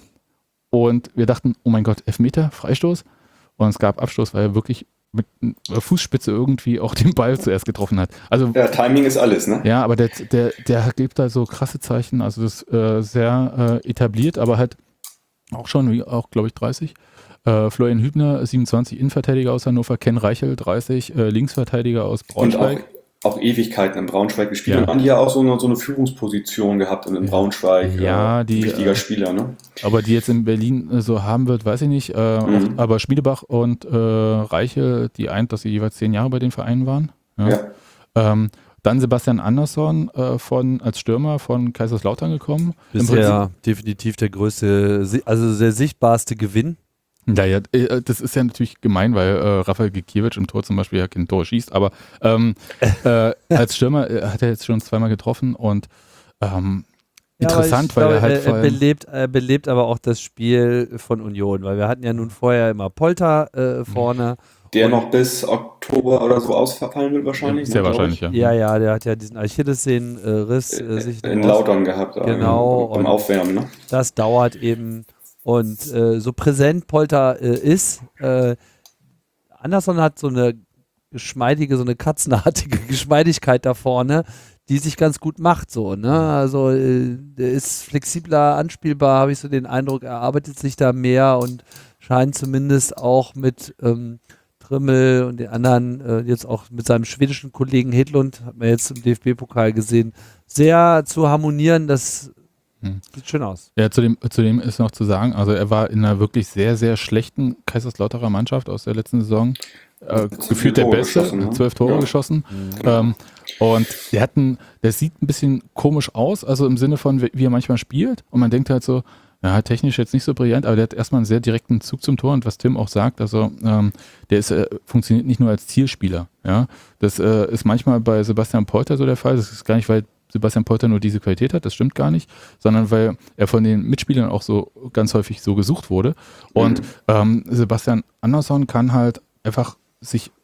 Und wir dachten, oh mein Gott, Elfmeter, Freistoß. Und es gab Abstoß, weil er wirklich mit der Fußspitze irgendwie auch den Ball zuerst getroffen hat. Also Ja, Timing ist alles, ne? ja, aber der, der, der gibt da so krasse Zeichen, also das ist äh, sehr äh, etabliert, aber halt auch schon, wie auch glaube ich dreißig. Äh, Florian Hübner, siebenundzwanzig, Innenverteidiger aus Hannover, Ken Reichel, dreißig, äh, Linksverteidiger aus Und auch, Braunschweig. auch Ewigkeiten in Braunschweig gespielt. Ja. Und Andi ja auch so eine, so eine Führungsposition gehabt in, in Ja. Braunschweig. Ja, äh, die, Wichtiger äh, Spieler, ne? Aber die jetzt in Berlin äh, so haben wird, weiß ich nicht. Äh, Mhm. auch, aber Schmiedebach und äh, Reichel, die eint, dass sie jeweils zehn Jahre bei den Vereinen waren. Ja. Ja. Ähm, dann Sebastian Andersson äh, von, als Stürmer von Kaiserslautern gekommen. Im Bisher definitiv der größte, si- also der sichtbarste Gewinn. Naja, äh, das ist ja natürlich gemein, weil äh, Rafael Gikiewicz im Tor zum Beispiel ja kein Tor schießt, aber ähm, äh, als Stürmer äh, hat er jetzt schon zweimal getroffen und ähm, interessant, Ja, aber weil ich er halt glaube, vor er, allem, belebt, er belebt aber auch das Spiel von Union, weil wir hatten ja nun vorher immer Polter äh, vorne. Der noch bis Oktober oder so ausfallen wird wahrscheinlich. sehr ne, glaub wahrscheinlich, ich. ja. Ja, ja, der hat ja diesen Achillessehnenriss äh, sich In aus- Lautern gehabt. äh, Genau, Beim und- Aufwärmen, ne? Das dauert eben. Und äh, so präsent Polter äh, ist, äh, Anderson hat so eine geschmeidige, so eine katzenartige Geschmeidigkeit da vorne, die sich ganz gut macht, so, ne? Also äh, der ist flexibler, anspielbar, habe ich so den Eindruck, er arbeitet sich da mehr und scheint zumindest auch mit ähm, Trimmel und den anderen, äh, jetzt auch mit seinem schwedischen Kollegen Hedlund, hat man jetzt im D F B-Pokal gesehen, sehr zu harmonieren, das Hm. sieht schön aus. Ja, zudem, zudem ist noch zu sagen, also er war in einer wirklich sehr, sehr schlechten Kaiserslauterer Mannschaft aus der letzten Saison. Äh, Zwölf gefühlt der Tore Beste, geschossen, ne? zwölf Tore Ja. geschossen. Genau. Ähm, und der hat ein, der sieht ein bisschen komisch aus, also im Sinne von, wie wie er manchmal spielt. Und man denkt halt so, ja, technisch jetzt nicht so brillant, aber der hat erstmal einen sehr direkten Zug zum Tor und was Tim auch sagt, also ähm, der ist, äh, funktioniert nicht nur als Zielspieler. Ja? Das äh, ist manchmal bei Sebastian Polter so der Fall. Das ist gar nicht, weil Sebastian Polter nur diese Qualität hat, das stimmt gar nicht, sondern weil er von den Mitspielern auch so ganz häufig so gesucht wurde. Und Mhm. ähm, Sebastian Andersson kann halt einfach sich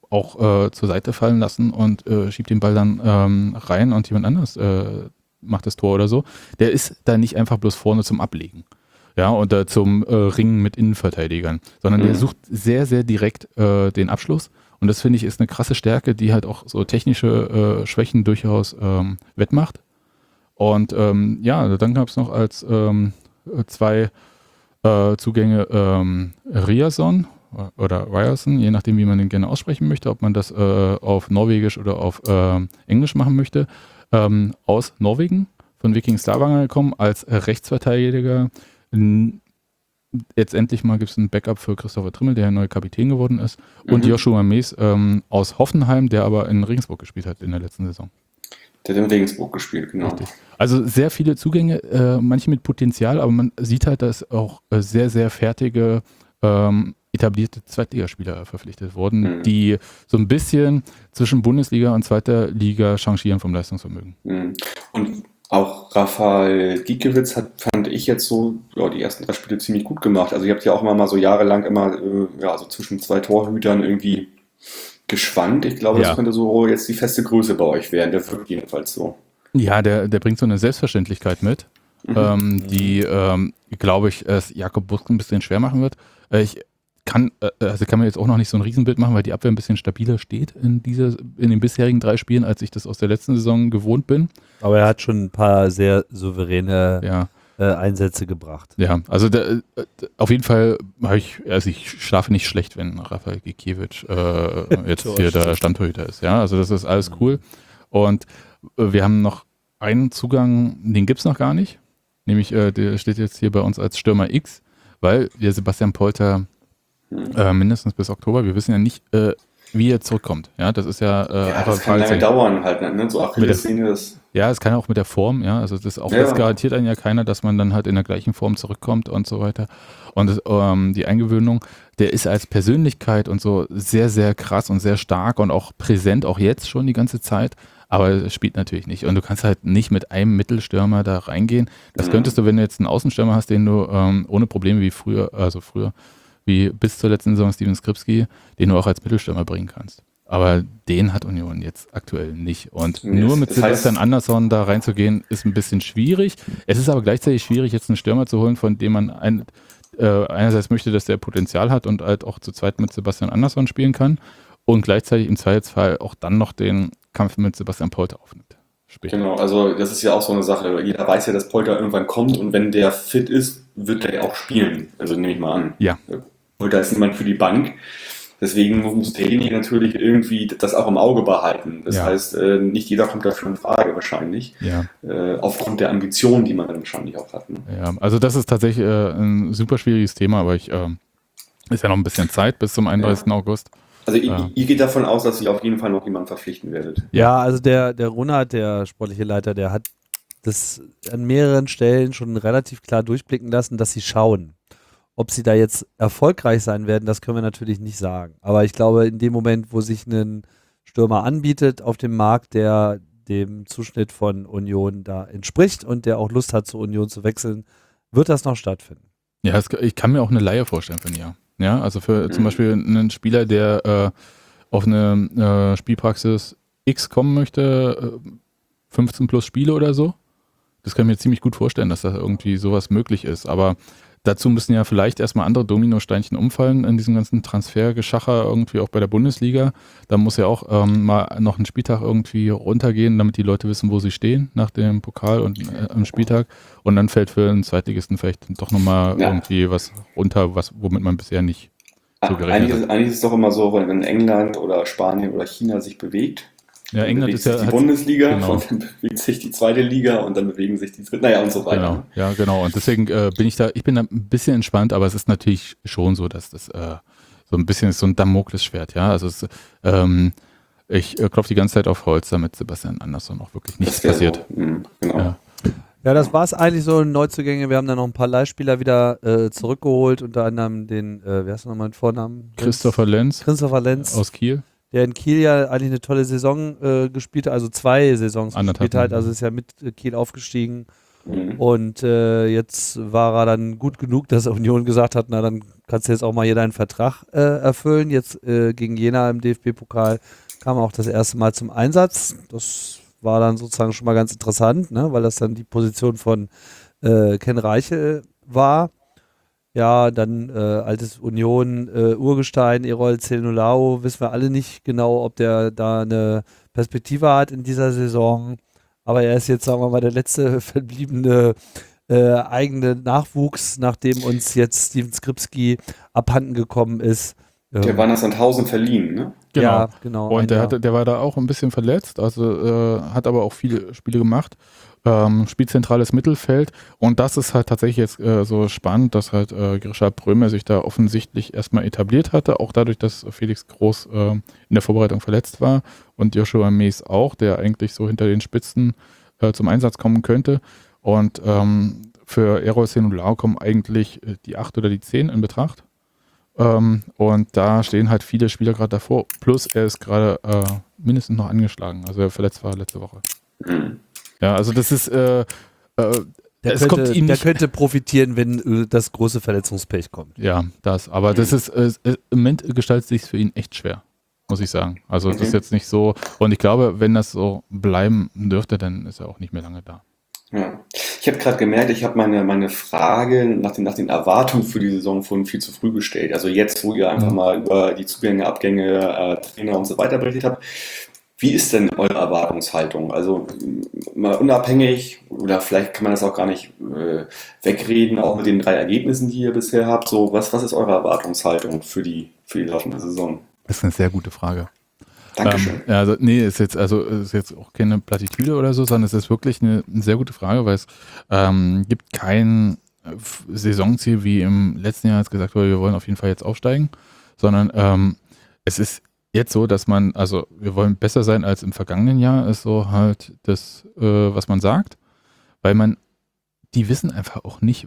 auch äh, zur Seite fallen lassen und äh, schiebt den Ball dann ähm, rein und jemand anders äh, macht das Tor oder so. Der ist da nicht einfach bloß vorne zum Ablegen. Ja, und äh, zum äh, Ringen mit Innenverteidigern, sondern mhm. der sucht sehr, sehr direkt äh, den Abschluss. Und das, finde ich, ist eine krasse Stärke, die halt auch so technische äh, Schwächen durchaus ähm, wettmacht. Und ähm, ja, dann gab es noch als ähm, zwei äh, Zugänge ähm, Riason oder Ryerson, je nachdem, wie man den gerne aussprechen möchte, ob man das äh, auf Norwegisch oder auf äh, Englisch machen möchte, ähm, aus Norwegen, von Viking Stavanger gekommen, als äh, Rechtsverteidiger. Jetzt endlich mal gibt es ein Backup für Christopher Trimmel, der ja neuer Kapitän geworden ist. Und mhm. Joshua Mees ähm, aus Hoffenheim, der aber in Regensburg gespielt hat in der letzten Saison. Der hat in Regensburg gespielt, genau. Richtig. Also sehr viele Zugänge, äh, manche mit Potenzial, aber man sieht halt, dass auch äh, sehr, sehr fertige, ähm, etablierte Zweitligaspieler verpflichtet wurden, mhm. die so ein bisschen zwischen Bundesliga und zweiter Liga changieren vom Leistungsvermögen. Mhm. Und auch Rafael Giekewitz hat, fand ich jetzt so, ja, die ersten drei Spiele ziemlich gut gemacht. Also ihr habt ja auch immer mal so jahrelang immer, äh, ja, so zwischen zwei Torhütern irgendwie geschwankt. Ich glaube, ja. das könnte so jetzt die feste Größe bei euch werden. Der wirkt jedenfalls so. Ja, der, der bringt so eine Selbstverständlichkeit mit, mhm. ähm, die, ähm, glaube ich, es Jakob Busk ein bisschen schwer machen wird. Äh, ich kann, äh, also kann mir jetzt auch noch nicht so ein Riesenbild machen, weil die Abwehr ein bisschen stabiler steht in, diese, in den bisherigen drei Spielen, als ich das aus der letzten Saison gewohnt bin. Aber er hat schon ein paar sehr souveräne ja. äh, Einsätze gebracht. Ja, also der, äh, auf jeden Fall habe ich, also ich schlafe nicht schlecht, wenn Rafael Gikiewicz äh, jetzt hier der Stammtorhüter ist. Ja, also das ist alles cool. Und äh, wir haben noch einen Zugang, den gibt es noch gar nicht. Nämlich, äh, der steht jetzt hier bei uns als Stürmer X, weil wir Sebastian Polter äh, mindestens bis Oktober, wir wissen ja nicht, äh, wie er zurückkommt. Ja, das ist ja, äh, ja einfach das kann lange dauern halt, ne? So Achillessehne das. Ja, es kann auch mit der Form, ja, also das auch ja. das garantiert einen ja keiner, dass man dann halt in der gleichen Form zurückkommt und so weiter. Und das, ähm, die Eingewöhnung, der ist als Persönlichkeit und so sehr, sehr krass und sehr stark und auch präsent, auch jetzt schon die ganze Zeit, aber es spielt natürlich nicht. Und du kannst halt nicht mit einem Mittelstürmer da reingehen. Das mhm. könntest du, wenn du jetzt einen Außenstürmer hast, den du ähm, ohne Probleme wie früher, also früher, wie bis zur letzten Saison Steven Skripski, den du auch als Mittelstürmer bringen kannst. Aber den hat Union jetzt aktuell nicht. Und yes, nur mit Sebastian Andersson da reinzugehen, ist ein bisschen schwierig. Es ist aber gleichzeitig schwierig, jetzt einen Stürmer zu holen, von dem man ein, äh, einerseits möchte, dass der Potenzial hat und halt auch zu zweit mit Sebastian Andersson spielen kann und gleichzeitig im Zweifelsfall auch dann noch den Kampf mit Sebastian Polter aufnimmt. Später. Genau, also das ist ja auch so eine Sache. Jeder weiß ja, dass Polter irgendwann kommt und wenn der fit ist, wird er ja auch spielen. Also nehme ich mal an. Ja. Polter ist niemand für die Bank. Deswegen muss derjenige natürlich irgendwie das auch im Auge behalten. Das ja. heißt, nicht jeder kommt dafür in Frage wahrscheinlich. Ja. Aufgrund der Ambitionen, die man dann wahrscheinlich auch hat. Ne? Ja, also das ist tatsächlich ein super schwieriges Thema, aber ich, äh, ist ja noch ein bisschen Zeit bis zum einunddreißigsten Ja. August. Also ihr, ja. ihr geht davon aus, dass ihr auf jeden Fall noch jemanden verpflichten werdet. Ja, also der, der Runert, der sportliche Leiter, der hat das an mehreren Stellen schon relativ klar durchblicken lassen, dass sie schauen. Ob sie da jetzt erfolgreich sein werden, das können wir natürlich nicht sagen. Aber ich glaube, in dem Moment, wo sich ein Stürmer anbietet auf dem Markt, der dem Zuschnitt von Union da entspricht und der auch Lust hat, zur Union zu wechseln, wird das noch stattfinden. Ja, es, ich kann mir auch eine Leihe vorstellen für ein Jahr. Ja, also für mhm. zum Beispiel einen Spieler, der äh, auf eine äh, Spielpraxis X kommen möchte, äh, fünfzehn plus Spiele oder so. Das kann ich mir ziemlich gut vorstellen, dass da irgendwie sowas möglich ist. Aber dazu müssen ja vielleicht erstmal andere Dominosteinchen umfallen in diesem ganzen Transfergeschacher irgendwie auch bei der Bundesliga. Da muss ja auch ähm, mal noch ein Spieltag irgendwie runtergehen, damit die Leute wissen, wo sie stehen nach dem Pokal und äh, am Spieltag. Und dann fällt für einen Zweitligisten vielleicht doch nochmal ja. irgendwie was runter, was, womit man bisher nicht so gerechnet eigentlich hat. Ist, eigentlich ist es doch immer so, wenn England oder Spanien oder China sich bewegt, ja, England ist ja die Bundesliga, genau. Und dann bewegt sich die zweite Liga und dann bewegen sich die dritte, naja und so weiter. Genau, ja genau. Und deswegen äh, bin ich da, ich bin da ein bisschen entspannt, aber es ist natürlich schon so, dass das äh, so ein bisschen ist so ein Damoklesschwert, ja. Also es, ähm, ich äh, klopfe die ganze Zeit auf Holz, damit Sebastian Andersson auch wirklich nichts passiert. So. Mhm, genau. Ja. Ja, das war es eigentlich so in Neuzugänge. Wir haben dann noch ein paar Leihspieler wieder äh, zurückgeholt, unter anderem den, äh, wer ist nochmal ein Vornamen? Christopher Lenz. Christopher Lenz. Aus Kiel. Der in Kiel ja eigentlich eine tolle Saison äh, gespielt hat, also zwei Saisons Anderthalb gespielt hat, also ist ja mit Kiel aufgestiegen Mhm. Und äh, jetzt war er dann gut genug, dass Union gesagt hat, na dann kannst du jetzt auch mal hier deinen Vertrag äh, erfüllen. Jetzt äh, gegen Jena im D F B-Pokal kam er auch das erste Mal zum Einsatz. Das war dann sozusagen schon mal ganz interessant, ne? Weil das dann die Position von äh, Ken Reichel war. Ja, dann äh, altes Union, äh, Urgestein, Erol Zenolao, wissen wir alle nicht genau, ob der da eine Perspektive hat in dieser Saison. Aber er ist jetzt, sagen wir mal, der letzte verbliebene äh, eigene Nachwuchs, nachdem uns jetzt Steven Skripski abhanden gekommen ist. Der Ähm, war nach Sandhausen verliehen, ne? Genau. Ja, genau. ein Und der, Jahr. hatte, der war da auch ein bisschen verletzt, also äh, hat aber auch viele Spiele gemacht. Ähm, spielt zentrales Mittelfeld und das ist halt tatsächlich jetzt äh, so spannend, dass halt äh, Grisha Brömer sich da offensichtlich erstmal etabliert hatte, auch dadurch, dass Felix Groß äh, in der Vorbereitung verletzt war und Joshua Mees auch, der eigentlich so hinter den Spitzen äh, zum Einsatz kommen könnte. Und ähm, für Erol Zenolao kommen eigentlich äh, die acht oder die zehn in Betracht. Ähm, und da stehen halt viele Spieler gerade davor. Plus er ist gerade äh, mindestens noch angeschlagen. Also er verletzt war letzte Woche. Mhm. Ja, also das ist äh, äh, Der, es könnte, kommt ihm der nicht- könnte profitieren, wenn äh, das große Verletzungspech kommt. ja, das. Aber das ist äh, im Moment gestaltet sich für ihn echt schwer, muss ich sagen. Also das ist Okay. jetzt nicht so. Und ich glaube, wenn das so bleiben dürfte, dann ist er auch nicht mehr lange da. Ja. Ich habe gerade gemerkt, ich habe meine, meine Frage nach den, nach den Erwartungen für die Saison vorhin viel zu früh gestellt. Also jetzt, wo ihr einfach Mhm. mal über die Zugänge, Abgänge, äh, Trainer und so weiter berichtet habt, wie ist denn eure Erwartungshaltung? Also m- mal unabhängig, oder vielleicht kann man das auch gar nicht äh, wegreden, auch mit den drei Ergebnissen, die ihr bisher habt. So, was, was ist eure Erwartungshaltung für die, für die laufende Saison? Das ist eine sehr gute Frage. Dankeschön. Ähm, ja, also, nee, ist jetzt, also, ist jetzt auch keine Plattitüde oder so, sondern es ist wirklich eine, eine sehr gute Frage, weil es ähm, gibt kein äh, F- Saisonziel, wie im letzten Jahr jetzt gesagt wurde, wir wollen auf jeden Fall jetzt aufsteigen, sondern ähm, es ist jetzt so, dass man, also wir wollen besser sein als im vergangenen Jahr, ist so halt das, äh, was man sagt, weil man, die wissen einfach auch nicht,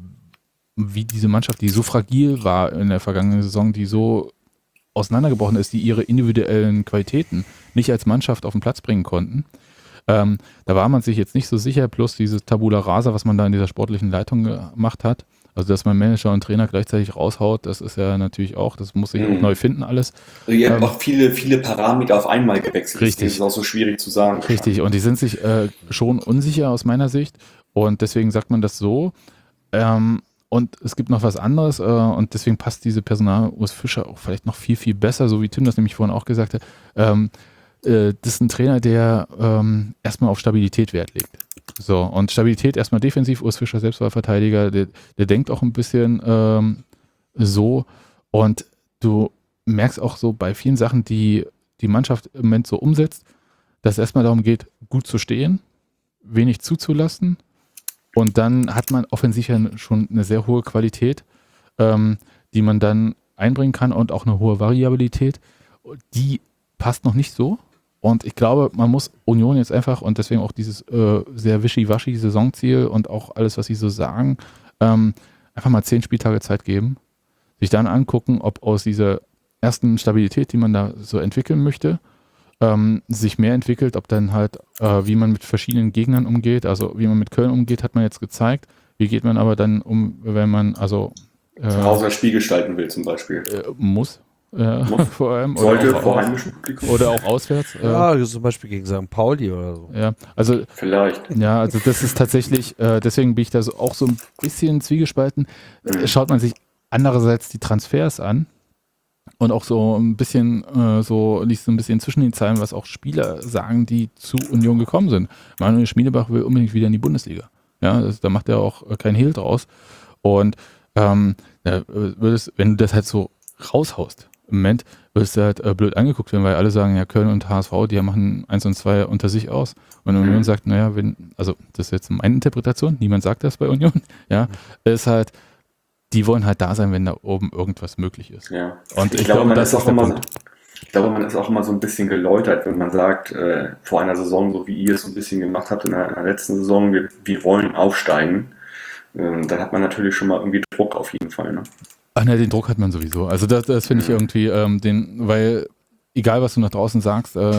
wie diese Mannschaft, die so fragil war in der vergangenen Saison, die so auseinandergebrochen ist, die ihre individuellen Qualitäten nicht als Mannschaft auf den Platz bringen konnten. Ähm, da war man sich jetzt nicht so sicher, plus dieses Tabula Rasa, was man da in dieser sportlichen Leitung gemacht hat. Also, dass man Manager und Trainer gleichzeitig raushaut, das ist ja natürlich auch, das muss sich Mhm. auch neu finden alles. Also ihr habt ähm, auch viele, viele Parameter auf einmal gewechselt. Richtig. Das ist auch so schwierig zu sagen. Richtig, und die sind sich äh, schon unsicher aus meiner Sicht und deswegen sagt man das so. Ähm, und es gibt noch was anderes äh, und deswegen passt diese Personal Urs Fischer auch vielleicht noch viel, viel besser, so wie Tim das nämlich vorhin auch gesagt hat. Ähm, äh, das ist ein Trainer, der ähm, erstmal auf Stabilität Wert legt. So, und Stabilität erstmal defensiv, Urs Fischer selbst war Verteidiger, der, der denkt auch ein bisschen ähm, so und du merkst auch so bei vielen Sachen, die die Mannschaft im Moment so umsetzt, dass es erstmal darum geht, gut zu stehen, wenig zuzulassen und dann hat man offensiv ja schon eine sehr hohe Qualität, ähm, die man dann einbringen kann und auch eine hohe Variabilität. Die passt noch nicht so und ich glaube, man muss Union jetzt einfach und deswegen auch dieses äh, sehr wischiwaschi Saisonziel und auch alles, was sie so sagen, ähm, einfach mal zehn Spieltage Zeit geben, sich dann angucken, ob aus dieser ersten Stabilität, die man da so entwickeln möchte, ähm, sich mehr entwickelt, ob dann halt, äh, wie man mit verschiedenen Gegnern umgeht, also wie man mit Köln umgeht, hat man jetzt gezeigt. Wie geht man aber dann um, wenn man also äh, Zu Hause das Spiel gestalten will zum Beispiel. äh, muss, äh, Muss. vor allem, Sollte oder, vor auch, heimischem Publikum. oder auch auswärts. Äh, Ja, zum Beispiel gegen Sankt Pauli oder so. ja, also Vielleicht. ja, also das ist tatsächlich, äh, deswegen bin ich da so, auch so ein bisschen zwiegespalten. Äh, schaut man sich andererseits die Transfers an und auch so ein bisschen, äh, so liest so ein bisschen zwischen den Zeilen, was auch Spieler sagen, die zu Union gekommen sind. Manuel Schmiedebach will unbedingt wieder in die Bundesliga. Ja, das, da macht er auch äh, kein Hehl draus. Und ähm, da würdest, wenn du das halt so raushaust, im Moment wirst du halt äh, blöd angeguckt werden, weil alle sagen, ja, Köln und H S V, die machen eins und zwei unter sich aus. Und Union Mhm. sagt, naja, wenn, also das ist jetzt meine Interpretation, niemand sagt das bei Union, ja, ist halt, die wollen halt da sein, wenn da oben irgendwas möglich ist. Ja. Und ich, ich glaube, glaube, man das ist auch ist der immer, Punkt. ich glaube, man ist auch immer so ein bisschen geläutert, wenn man sagt, äh, vor einer Saison, so wie ihr es so ein bisschen gemacht habt in der, in der letzten Saison, wir, wir wollen aufsteigen. Ähm, dann hat man natürlich schon mal irgendwie Druck auf jeden Fall. Ne? Ach ne, den Druck hat man sowieso. Also das, das finde ich Mhm. irgendwie, ähm, den, weil egal was du nach draußen sagst, äh,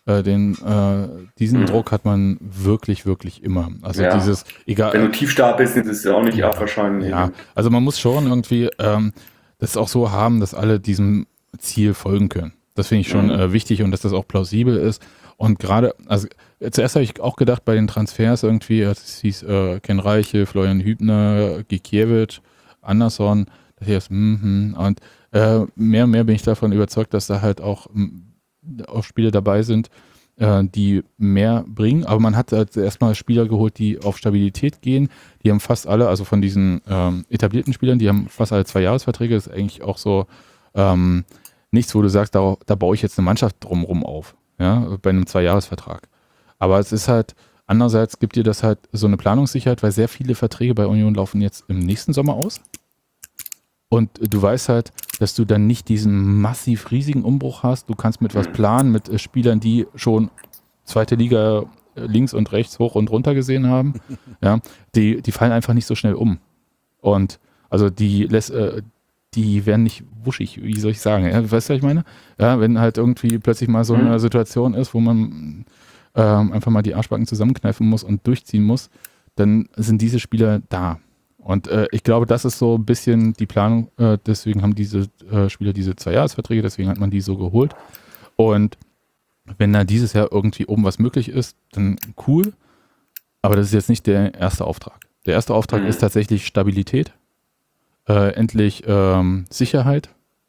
Äh, den, äh, diesen Mhm. Druck hat man wirklich, wirklich immer. Also Ja. dieses, egal. Wenn du tief stapelst, ist es ja auch nicht Ja. ab wahrscheinlich. Ja, also man muss schon irgendwie ähm, das auch so haben, dass alle diesem Ziel folgen können. Das finde ich schon Mhm. äh, wichtig und dass das auch plausibel ist. Und gerade, also äh, zuerst habe ich auch gedacht bei den Transfers irgendwie, es hieß äh, Ken Reiche, Florian Hübner, Gikiewicz, Anderson, dass ich das, mhm, und äh, mehr und mehr bin ich davon überzeugt, dass da halt auch, m, auch Spiele dabei sind, äh, die mehr bringen. Aber man hat halt erstmal Spieler geholt, die auf Stabilität gehen. Die haben fast alle, also von diesen ähm, etablierten Spielern, die haben fast alle Zwei-Jahres-Verträge. Das ist eigentlich auch so ähm, nichts, wo du sagst, da, da baue ich jetzt eine Mannschaft drumherum auf, ja, bei einem Zwei-Jahres-Vertrag. Aber es ist halt, andererseits gibt dir das halt so eine Planungssicherheit, weil sehr viele Verträge bei Union laufen jetzt im nächsten Sommer aus. Und du weißt halt, dass du dann nicht diesen massiv riesigen Umbruch hast. Du kannst mit was planen, mit äh, Spielern, die schon zweite Liga äh, links und rechts, hoch und runter gesehen haben. Ja, die, die fallen einfach nicht so schnell um. Und also die lässt, äh, die werden nicht wuschig, wie soll ich sagen? Ja, weißt du, was ich meine? Ja, wenn halt irgendwie plötzlich mal so eine Situation ist, wo man ähm, einfach mal die Arschbacken zusammenkneifen muss und durchziehen muss, dann sind diese Spieler da. Und äh, ich glaube, das ist so ein bisschen die Planung, äh, deswegen haben diese äh, Spieler diese Zwei-Jahres-Verträge, deswegen hat man die so geholt. Und wenn da dieses Jahr irgendwie oben was möglich ist, dann cool, aber das ist jetzt nicht der erste Auftrag. Der erste Auftrag Mhm. ist tatsächlich Stabilität, äh, endlich ähm, Sicherheit,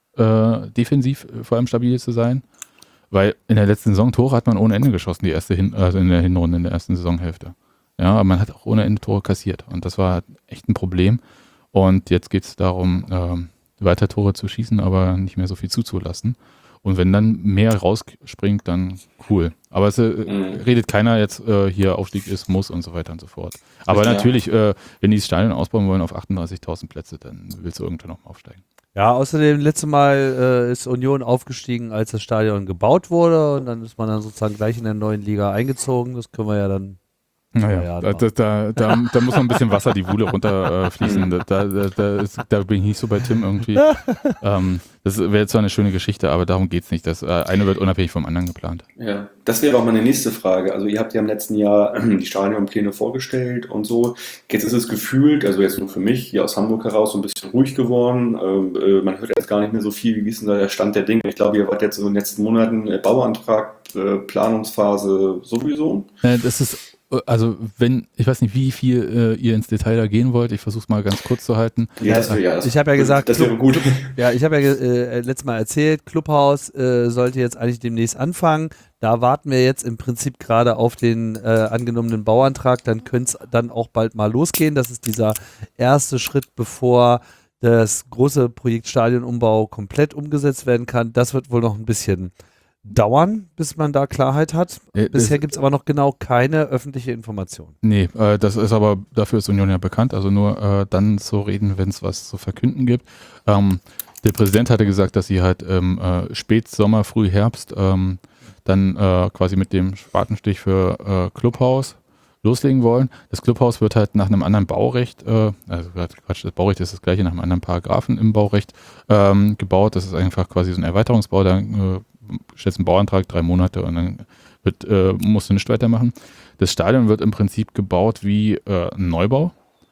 äh, defensiv äh, vor allem stabil zu sein, weil in der letzten Saison Tore hat man ohne Ende geschossen, die erste Hin also in der Hinrunde, in der ersten Saisonhälfte. Ja, aber man hat auch ohne Ende Tore kassiert und das war echt ein Problem. Und jetzt geht es darum, ähm, weiter Tore zu schießen, aber nicht mehr so viel zuzulassen. Und wenn dann mehr rausspringt, dann cool. Aber es äh, Mhm. redet keiner jetzt äh, hier, Aufstieg ist, muss und so weiter und so fort. Aber klar. natürlich, äh, wenn die das Stadion ausbauen wollen auf achtunddreißigtausend Plätze, dann willst du irgendwann noch mal aufsteigen. Ja, außerdem, letztes Mal äh, ist Union aufgestiegen, als das Stadion gebaut wurde und dann ist man dann sozusagen gleich in der neuen Liga eingezogen. Das können wir ja dann Naja, Ja, da, da, da, da, da muss noch ein bisschen Wasser die Wuhle runterfließen. Äh, fließen. da, da, da, ist, da bin ich nicht so bei Tim irgendwie. ähm, das wäre zwar eine schöne Geschichte, aber darum geht es nicht. Das äh, eine wird unabhängig vom anderen geplant. Ja, das wäre auch meine nächste Frage. Also ihr habt ja im letzten Jahr die Stadionpläne vorgestellt und so. Jetzt ist es gefühlt, also jetzt nur für mich, hier aus Hamburg heraus, so ein bisschen ruhig geworden. Ähm, äh, man hört jetzt gar nicht mehr so viel. Wie ist denn da der Stand der Dinge? Ich glaube, ihr wart jetzt in den letzten Monaten äh, Bauantrag, äh, Planungsphase sowieso. Äh, das ist, also wenn, ich weiß nicht, wie viel äh, ihr ins Detail da gehen wollt. Ich versuche es mal ganz kurz zu halten. Ja, das, wär- ja, das, Ich habe ja gesagt, das wäre Club- gut. Ja, ich habe ja äh, letztes Mal erzählt, Clubhaus äh, sollte jetzt eigentlich demnächst anfangen. Da warten wir jetzt im Prinzip gerade auf den äh, angenommenen Bauantrag. Dann könnte es dann auch bald mal losgehen. Das ist dieser erste Schritt, bevor das große Projekt Stadionumbau komplett umgesetzt werden kann. Das wird wohl noch ein bisschen dauern, bis man da Klarheit hat. Äh, Bisher das- gibt es aber noch genau keine öffentliche Information. Nee, äh, das ist aber, dafür ist Union ja bekannt, also nur äh, dann zu reden, wenn es was zu verkünden gibt. Ähm, der Präsident hatte gesagt, dass sie halt im äh, Spätsommer, Frühherbst ähm, dann äh, quasi mit dem Spatenstich für äh, Clubhaus loslegen wollen. Das Clubhaus wird halt nach einem anderen Baurecht, äh, also Quatsch, das Baurecht ist das gleiche, nach einem anderen Paragraphen im Baurecht ähm, gebaut. Das ist einfach quasi so ein Erweiterungsbau, da äh, stellst einen Bauantrag, drei Monate und dann wird, äh, musst du nicht weitermachen. Das Stadion wird im Prinzip gebaut wie äh, ein Neubau,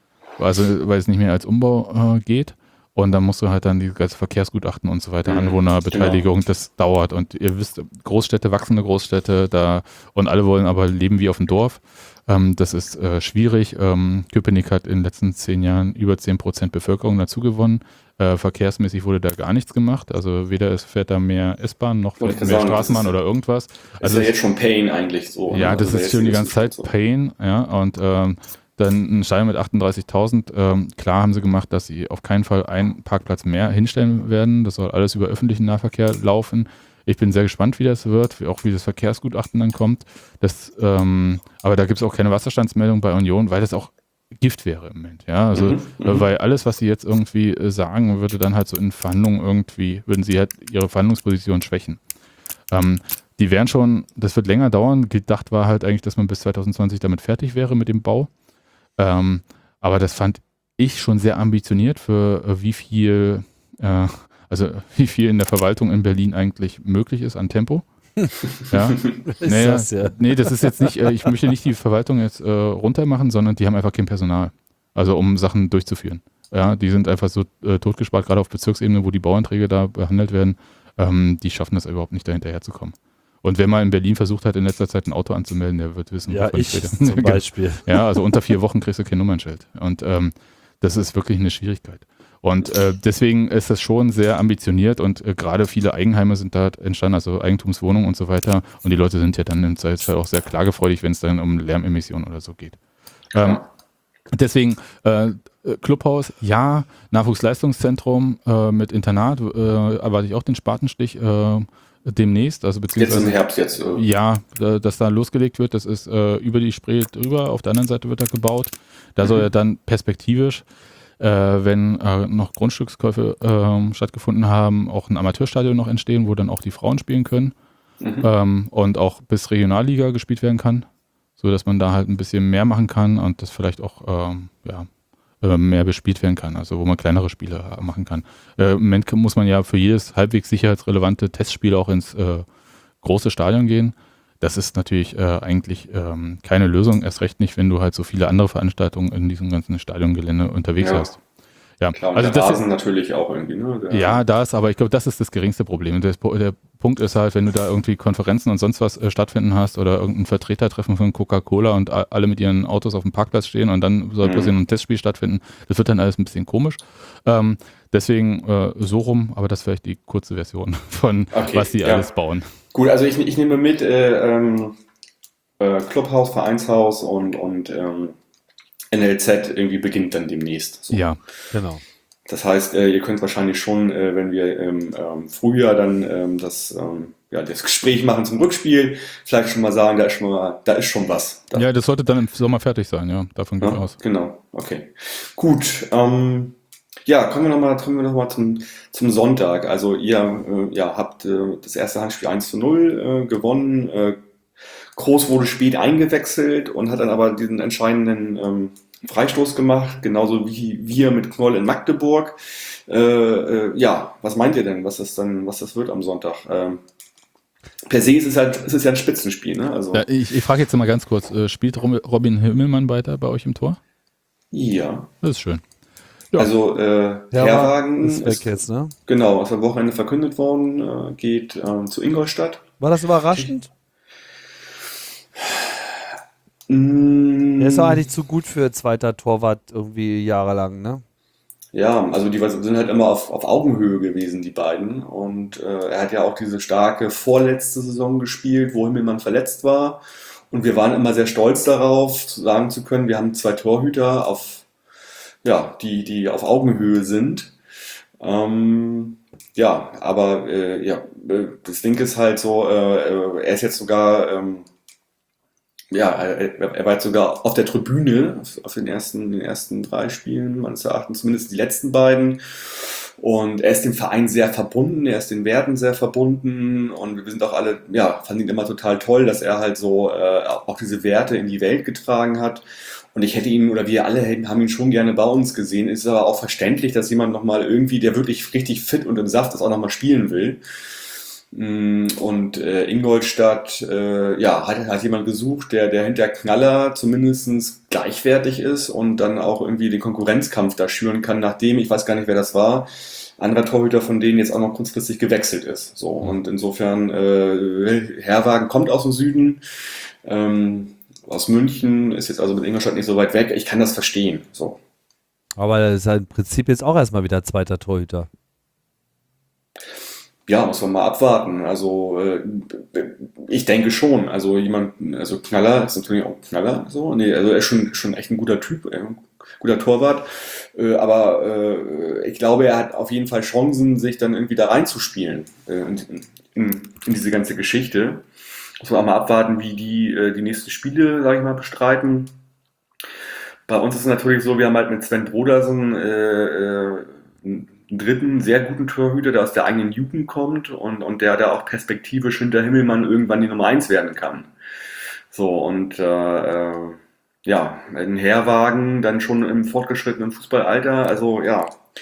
also weil es nicht mehr als Umbau äh, geht. Und dann musst du halt dann die ganze Verkehrsgutachten und so weiter, Mhm, Anwohnerbeteiligung, das dauert. Und ihr wisst, Großstädte, wachsende Großstädte, da und alle wollen aber leben wie auf dem Dorf. Ähm, das ist äh, schwierig. Ähm, Köpenick hat in den letzten zehn Jahren über zehn Prozent Bevölkerung dazu gewonnen. Äh, verkehrsmäßig wurde da gar nichts gemacht. Also weder es fährt da mehr S-Bahn noch Wollte fährt ich mehr sagen, das Straßenbahn ist- oder irgendwas. Also Also ist ja jetzt schon Pain eigentlich so. ja, ne? das Also der ist schon die ganze Zustand Zeit so. Pain, ja, und ähm, dann ein Stadion mit achtunddreißigtausend, ähm, klar haben sie gemacht, dass sie auf keinen Fall einen Parkplatz mehr hinstellen werden, das soll alles über öffentlichen Nahverkehr laufen. Ich bin sehr gespannt, wie das wird, wie, auch wie das Verkehrsgutachten dann kommt. Das, ähm, aber da gibt es auch keine Wasserstandsmeldung bei Union, weil das auch Gift wäre im Moment, ja, also Mhm, äh, mhm. weil alles, was sie jetzt irgendwie äh, sagen, würde dann halt so in Verhandlungen irgendwie, würden sie halt ihre Verhandlungsposition schwächen. Ähm, die wären schon, das wird länger dauern. Gedacht war halt eigentlich, dass man bis zwanzig zwanzig damit fertig wäre mit dem Bau. Ähm, aber das fand ich schon sehr ambitioniert für äh, wie viel, äh, also wie viel in der Verwaltung in Berlin eigentlich möglich ist an Tempo. Ja, Ist naja, das ja. nee, das ist jetzt nicht, äh, ich möchte nicht die Verwaltung jetzt äh, runtermachen, sondern die haben einfach kein Personal. Also um Sachen durchzuführen. Ja, die sind einfach so äh, totgespart, gerade auf Bezirksebene, wo die Bauanträge da behandelt werden. Ähm, die schaffen das überhaupt nicht, da hinterherzukommen. Und wer mal in Berlin versucht hat, in letzter Zeit ein Auto anzumelden, der wird wissen, Ja, wovon ich rede. zum Beispiel. Ja, also unter vier Wochen kriegst du kein Nummernschild. Und ähm, das ist wirklich eine Schwierigkeit. Und äh, deswegen ist das schon sehr ambitioniert und äh, gerade viele Eigenheime sind da entstanden, also Eigentumswohnungen und so weiter. Und die Leute sind ja dann im Zweifelsfall auch sehr klagefreudig, wenn es dann um Lärmemissionen oder so geht. Ähm, deswegen äh, Clubhaus, ja, Nachwuchsleistungszentrum äh, mit Internat, äh, erwarte ich auch den Spatenstich äh, demnächst. Also beziehungsweise, Jetzt im Herbst jetzt. Äh. Ja, äh, dass da losgelegt wird, das ist äh, über die Spree drüber, auf der anderen Seite wird er gebaut. Da soll Mhm. er dann perspektivisch, äh, wenn äh, noch Grundstückskäufe äh, stattgefunden haben, auch ein Amateurstadion noch entstehen, wo dann auch die Frauen spielen können Mhm. ähm, und auch bis Regionalliga gespielt werden kann, so dass man da halt ein bisschen mehr machen kann und das vielleicht auch ähm, ja, äh, mehr bespielt werden kann, also wo man kleinere Spiele äh, machen kann. Äh, Im Moment muss man ja für jedes halbwegs sicherheitsrelevante Testspiel auch ins äh, große Stadion gehen. Das ist natürlich äh, eigentlich ähm, keine Lösung, erst recht nicht, wenn du halt so viele andere Veranstaltungen in diesem ganzen Stadiongelände unterwegs Ja. hast. Ja, Klar, und also der das Rasen natürlich auch irgendwie. Ne? Der, ja, das, aber ich glaube, das ist das geringste Problem. Der, der Punkt ist halt, wenn du da irgendwie Konferenzen und sonst was äh, stattfinden hast oder irgendein Vertretertreffen von Coca-Cola und a- alle mit ihren Autos auf dem Parkplatz stehen und dann soll Mhm. plötzlich ein Testspiel stattfinden, das wird dann alles ein bisschen komisch. Ähm, deswegen äh, so rum, aber das ist vielleicht die kurze Version von, Okay, was die ja. alles bauen. Gut, also ich, ich nehme mit äh, ähm, äh, Clubhaus, Vereinshaus und, und ähm, N L Z irgendwie beginnt dann demnächst. So. Ja, Genau. Das heißt, äh, ihr könnt wahrscheinlich schon, äh, wenn wir im ähm, Frühjahr dann ähm, das, ähm, ja, das Gespräch machen zum Rückspiel, vielleicht schon mal sagen, da ist schon mal, da ist schon was. Da, ja, das sollte dann im Sommer fertig sein, ja, davon gehe ich ja, aus. genau, okay. Gut, ähm, ja, kommen wir nochmal kommen wir noch mal zum, zum Sonntag. Also ihr äh, ja, habt äh, das erste Handspiel eins zu null äh, gewonnen. Äh, Groß wurde spät eingewechselt und hat dann aber diesen entscheidenden ähm, Freistoß gemacht, genauso wie wir mit Knoll in Magdeburg. Äh, äh, ja, was meint ihr denn, was das dann, was das wird am Sonntag? Ähm, per se ist es halt, es ist ja ein Spitzenspiel, ne? Also Ja, ich ich frage jetzt mal ganz kurz, äh, spielt Rom- Robin Himmelmann weiter bei euch im Tor? ja. Das ist schön. Ja. Also äh, Ja, Herwagen ist weg ist, jetzt, ne? genau, ist am Wochenende verkündet worden, äh, geht äh, zu Ingolstadt. War das überraschend? Mm, Der ist doch eigentlich zu gut für zweiter Torwart irgendwie jahrelang, ne? Ja, also die sind halt immer auf, auf Augenhöhe gewesen, die beiden. Und äh, er hat ja auch diese starke vorletzte Saison gespielt, wo Himmelmann verletzt war. Und wir waren immer sehr stolz darauf, sagen zu können, wir haben zwei Torhüter, auf, ja, die, die auf Augenhöhe sind. Ähm, ja, aber äh, ja, äh, das Ding ist halt so, äh, er ist jetzt sogar, ähm, ja, er, er war jetzt sogar auf der Tribüne auf, auf den ersten, den ersten drei Spielen, meines Erachtens zumindest die letzten beiden. Und er ist dem Verein sehr verbunden, er ist den Werten sehr verbunden und wir sind auch alle, ja, fanden ihn immer total toll, dass er halt so äh, auch diese Werte in die Welt getragen hat. Und ich hätte ihn, oder wir alle hätten, haben ihn schon gerne bei uns gesehen. Es ist aber auch verständlich, dass jemand nochmal irgendwie, der wirklich richtig fit und im Saft ist, auch nochmal spielen will. Und äh, Ingolstadt, äh, ja, hat halt jemand gesucht, der, der hinter Knaller zumindest gleichwertig ist und dann auch irgendwie den Konkurrenzkampf da schüren kann, nachdem, ich weiß gar nicht, wer das war, anderer Torhüter von denen jetzt auch noch kurzfristig gewechselt ist. So, und insofern, äh, Herwagen kommt aus dem Süden, ähm, aus München, ist jetzt also mit Ingolstadt nicht so weit weg. Ich kann das verstehen. So. Aber das ist halt im Prinzip jetzt auch erstmal wieder zweiter Torhüter. Ja, muss man mal abwarten. Also äh, ich denke schon. Also jemand, also Knaller ist natürlich auch ein Knaller. So, nee, also er ist schon schon echt ein guter Typ, äh, guter Torwart. Äh, aber äh, ich glaube, er hat auf jeden Fall Chancen, sich dann irgendwie da reinzuspielen äh, in, in, in diese ganze Geschichte. Muss man auch mal abwarten, wie die äh, die nächsten Spiele, sage ich mal, bestreiten. Bei uns ist es natürlich so, wir haben halt mit Sven Brodersen äh, äh, einen dritten sehr guten Torhüter, der aus der eigenen Jugend kommt und, und der da auch perspektivisch hinter Himmelmann irgendwann die Nummer eins werden kann. So, und äh, äh, ja, ein Herwagen dann schon im fortgeschrittenen Fußballalter, also ja,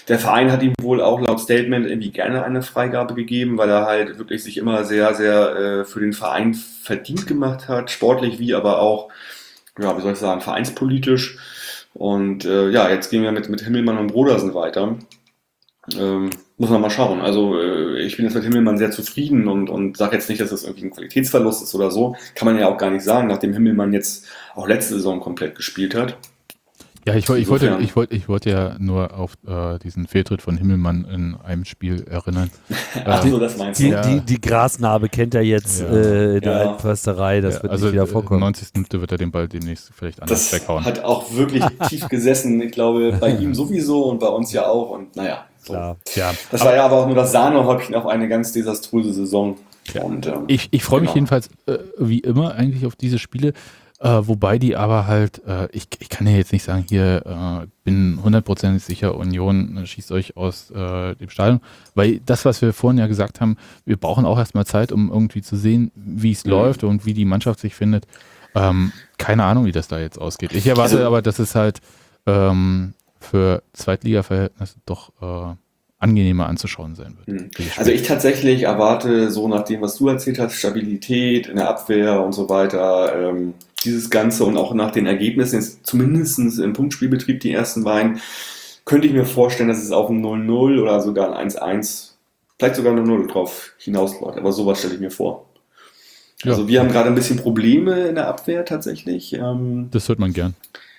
der Verein hat ihm wohl auch laut Statement irgendwie gerne eine Freigabe gegeben, weil er halt wirklich sich immer sehr, sehr äh, für den Verein verdient gemacht hat, sportlich wie aber auch, ja, wie soll ich sagen, vereinspolitisch. Und äh, ja, jetzt gehen wir mit, mit Himmelmann und Brodersen weiter. Ähm, muss man mal schauen. Also äh, ich bin jetzt mit Himmelmann sehr zufrieden und, und sage jetzt nicht, dass das irgendwie ein Qualitätsverlust ist oder so. Kann man ja auch gar nicht sagen, nachdem Himmelmann jetzt auch letzte Saison komplett gespielt hat. Ja, ich, woll- ich, wollte, Insofern. ich, wollte, ich wollte ja nur auf äh, diesen Fehltritt von Himmelmann in einem Spiel erinnern. Ach Ähm, so, das meinst Die, du. Ja. die, die Grasnarbe kennt er jetzt Ja. äh, in der Ja. alten Försterei, das ja, wird also nicht wieder äh, vorkommen. neunzigsten Minute wird er den Ball demnächst vielleicht anders Das weghauen. hat auch wirklich tief gesessen. Ich glaube, bei ihm sowieso und bei uns ja auch. Und naja, so. Klar. Ja, Das war ja aber auch nur das Sahnehäubchen auf eine ganz desaströse Saison. Ja. Und, ähm, Ich, ich freue mich genau. jedenfalls äh, wie immer eigentlich auf diese Spiele, äh, wobei die aber halt, äh, ich, ich kann ja jetzt nicht sagen, hier äh, bin hundertprozentig sicher, Union äh, schießt euch aus äh, dem Stadion, weil das, was wir vorhin ja gesagt haben, wir brauchen auch erstmal Zeit, um irgendwie zu sehen, wie es Mhm. läuft und wie die Mannschaft sich findet. Ähm, keine Ahnung, wie das da jetzt ausgeht. Ich erwarte Also- aber, dass es halt ähm, für Zweitliga-Verhältnisse doch äh, angenehmer anzuschauen sein wird. Mhm. diese Spiele. Also ich tatsächlich erwarte so nach dem, was du erzählt hast, Stabilität in der Abwehr und so weiter, ähm, dieses Ganze und auch nach den Ergebnissen, jetzt zumindest im Punktspielbetrieb die ersten beiden, könnte ich mir vorstellen, dass es auf ein null null oder sogar ein eins eins, vielleicht sogar eine null drauf hinausläuft, aber sowas stelle ich mir vor. Ja. Also wir haben gerade ein bisschen Probleme in der Abwehr tatsächlich. Ähm, Das hört man gern.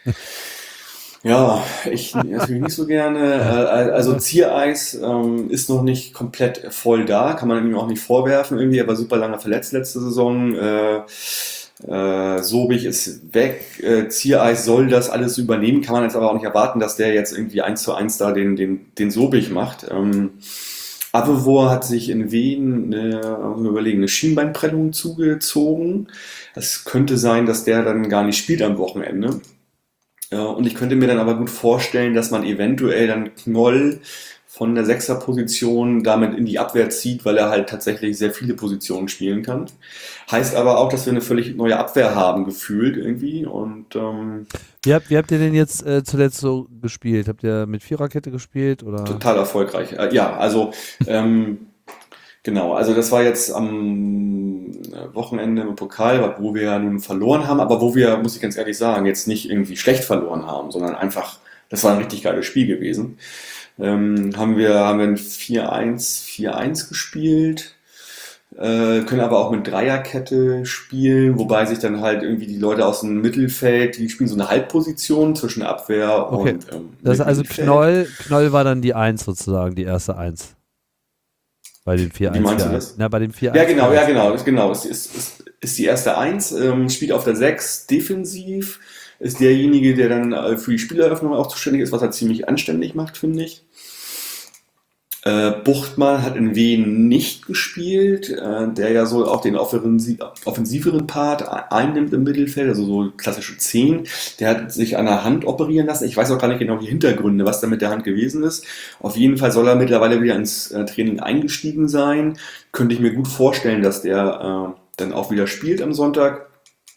Ja, ich natürlich nicht so gerne. Äh, Also Ziereis ähm, ist noch nicht komplett voll da, kann man ihm auch nicht vorwerfen irgendwie. Er war super lange verletzt letzte Saison. Äh, äh, Sobich ist weg. Äh, Ziereis soll das alles übernehmen, kann man jetzt aber auch nicht erwarten, dass der jetzt irgendwie eins zu eins da den, den, den Sobich macht. Ähm, Avevor hat sich in Wien eine, überlegen, eine Schienbeinprellung zugezogen. Es könnte sein, dass der dann gar nicht spielt am Wochenende. Ja, und ich könnte mir dann aber gut vorstellen, dass man eventuell dann Knoll von der Sechserposition damit in die Abwehr zieht, weil er halt tatsächlich sehr viele Positionen spielen kann. Heißt aber auch, dass wir eine völlig neue Abwehr haben, gefühlt irgendwie. Und ähm, Wie habt, wie habt ihr denn jetzt äh, zuletzt so gespielt? Habt ihr mit Viererkette gespielt? Oder? total erfolgreich. Äh, ja, also ähm, genau, also das war jetzt am Wochenende im Pokal, wo wir ja nun verloren haben, aber wo wir, muss ich ganz ehrlich sagen, jetzt nicht irgendwie schlecht verloren haben, sondern einfach, das war ein richtig geiles Spiel gewesen. Ähm, haben wir, haben wir ein vier eins, vier eins gespielt, äh, können aber auch mit Dreierkette spielen, wobei sich dann halt irgendwie die Leute aus dem Mittelfeld, die spielen so eine Halbposition zwischen Abwehr Okay. und ähm, Das ist also Mittelfeld. Knoll, Knoll war dann die Eins sozusagen, die erste Eins. Bei dem vier eins. Wie meinst du das? Na, bei dem vier eins. Ja, genau, ja, genau, ist, genau. Es ist, ist, ist die erste Eins, ähm, spielt auf der sechs defensiv, ist derjenige, der dann äh, für die Spieleröffnung auch zuständig ist, was er ziemlich anständig macht, finde ich. Äh, Buchtmann hat in Wien nicht gespielt, äh, der ja so auch den offensi offensiveren Part einnimmt im Mittelfeld, also so klassische zehn. Der hat sich an der Hand operieren lassen. Ich weiß auch gar nicht genau die Hintergründe, was da mit der Hand gewesen ist. Auf jeden Fall soll er mittlerweile wieder ins äh, Training eingestiegen sein. Könnte ich mir gut vorstellen, dass der äh, dann auch wieder spielt am Sonntag.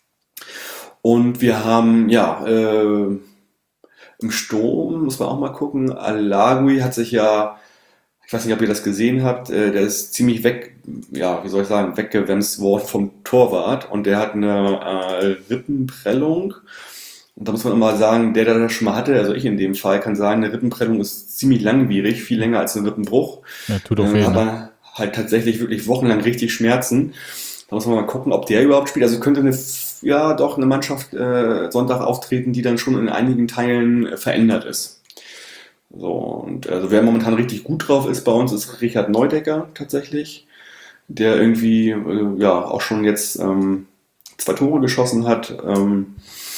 Und wir haben, ja, äh, im Sturm, muss man auch mal gucken, Alagui hat sich ja, ich weiß nicht, ob ihr das gesehen habt, äh, der ist ziemlich weg, ja, wie soll ich sagen, weggewämst worden vom Torwart und der hat eine äh, Rippenprellung. Und da muss man immer sagen, der, der das schon mal hatte, also ich in dem Fall, kann sagen, eine Rippenprellung ist ziemlich langwierig, viel länger als ein Rippenbruch. Ja, tut auch Ähm, weh, ne? aber halt tatsächlich wirklich wochenlang richtig Schmerzen. Da muss man mal gucken, ob der überhaupt spielt. Also könnte eine, ja, doch eine Mannschaft äh, Sonntag auftreten, die dann schon in einigen Teilen äh, verändert ist. So, und also wer momentan richtig gut drauf ist bei uns, ist Richard Neudecker tatsächlich, der irgendwie äh, ja auch schon jetzt ähm, zwei Tore geschossen hat ähm,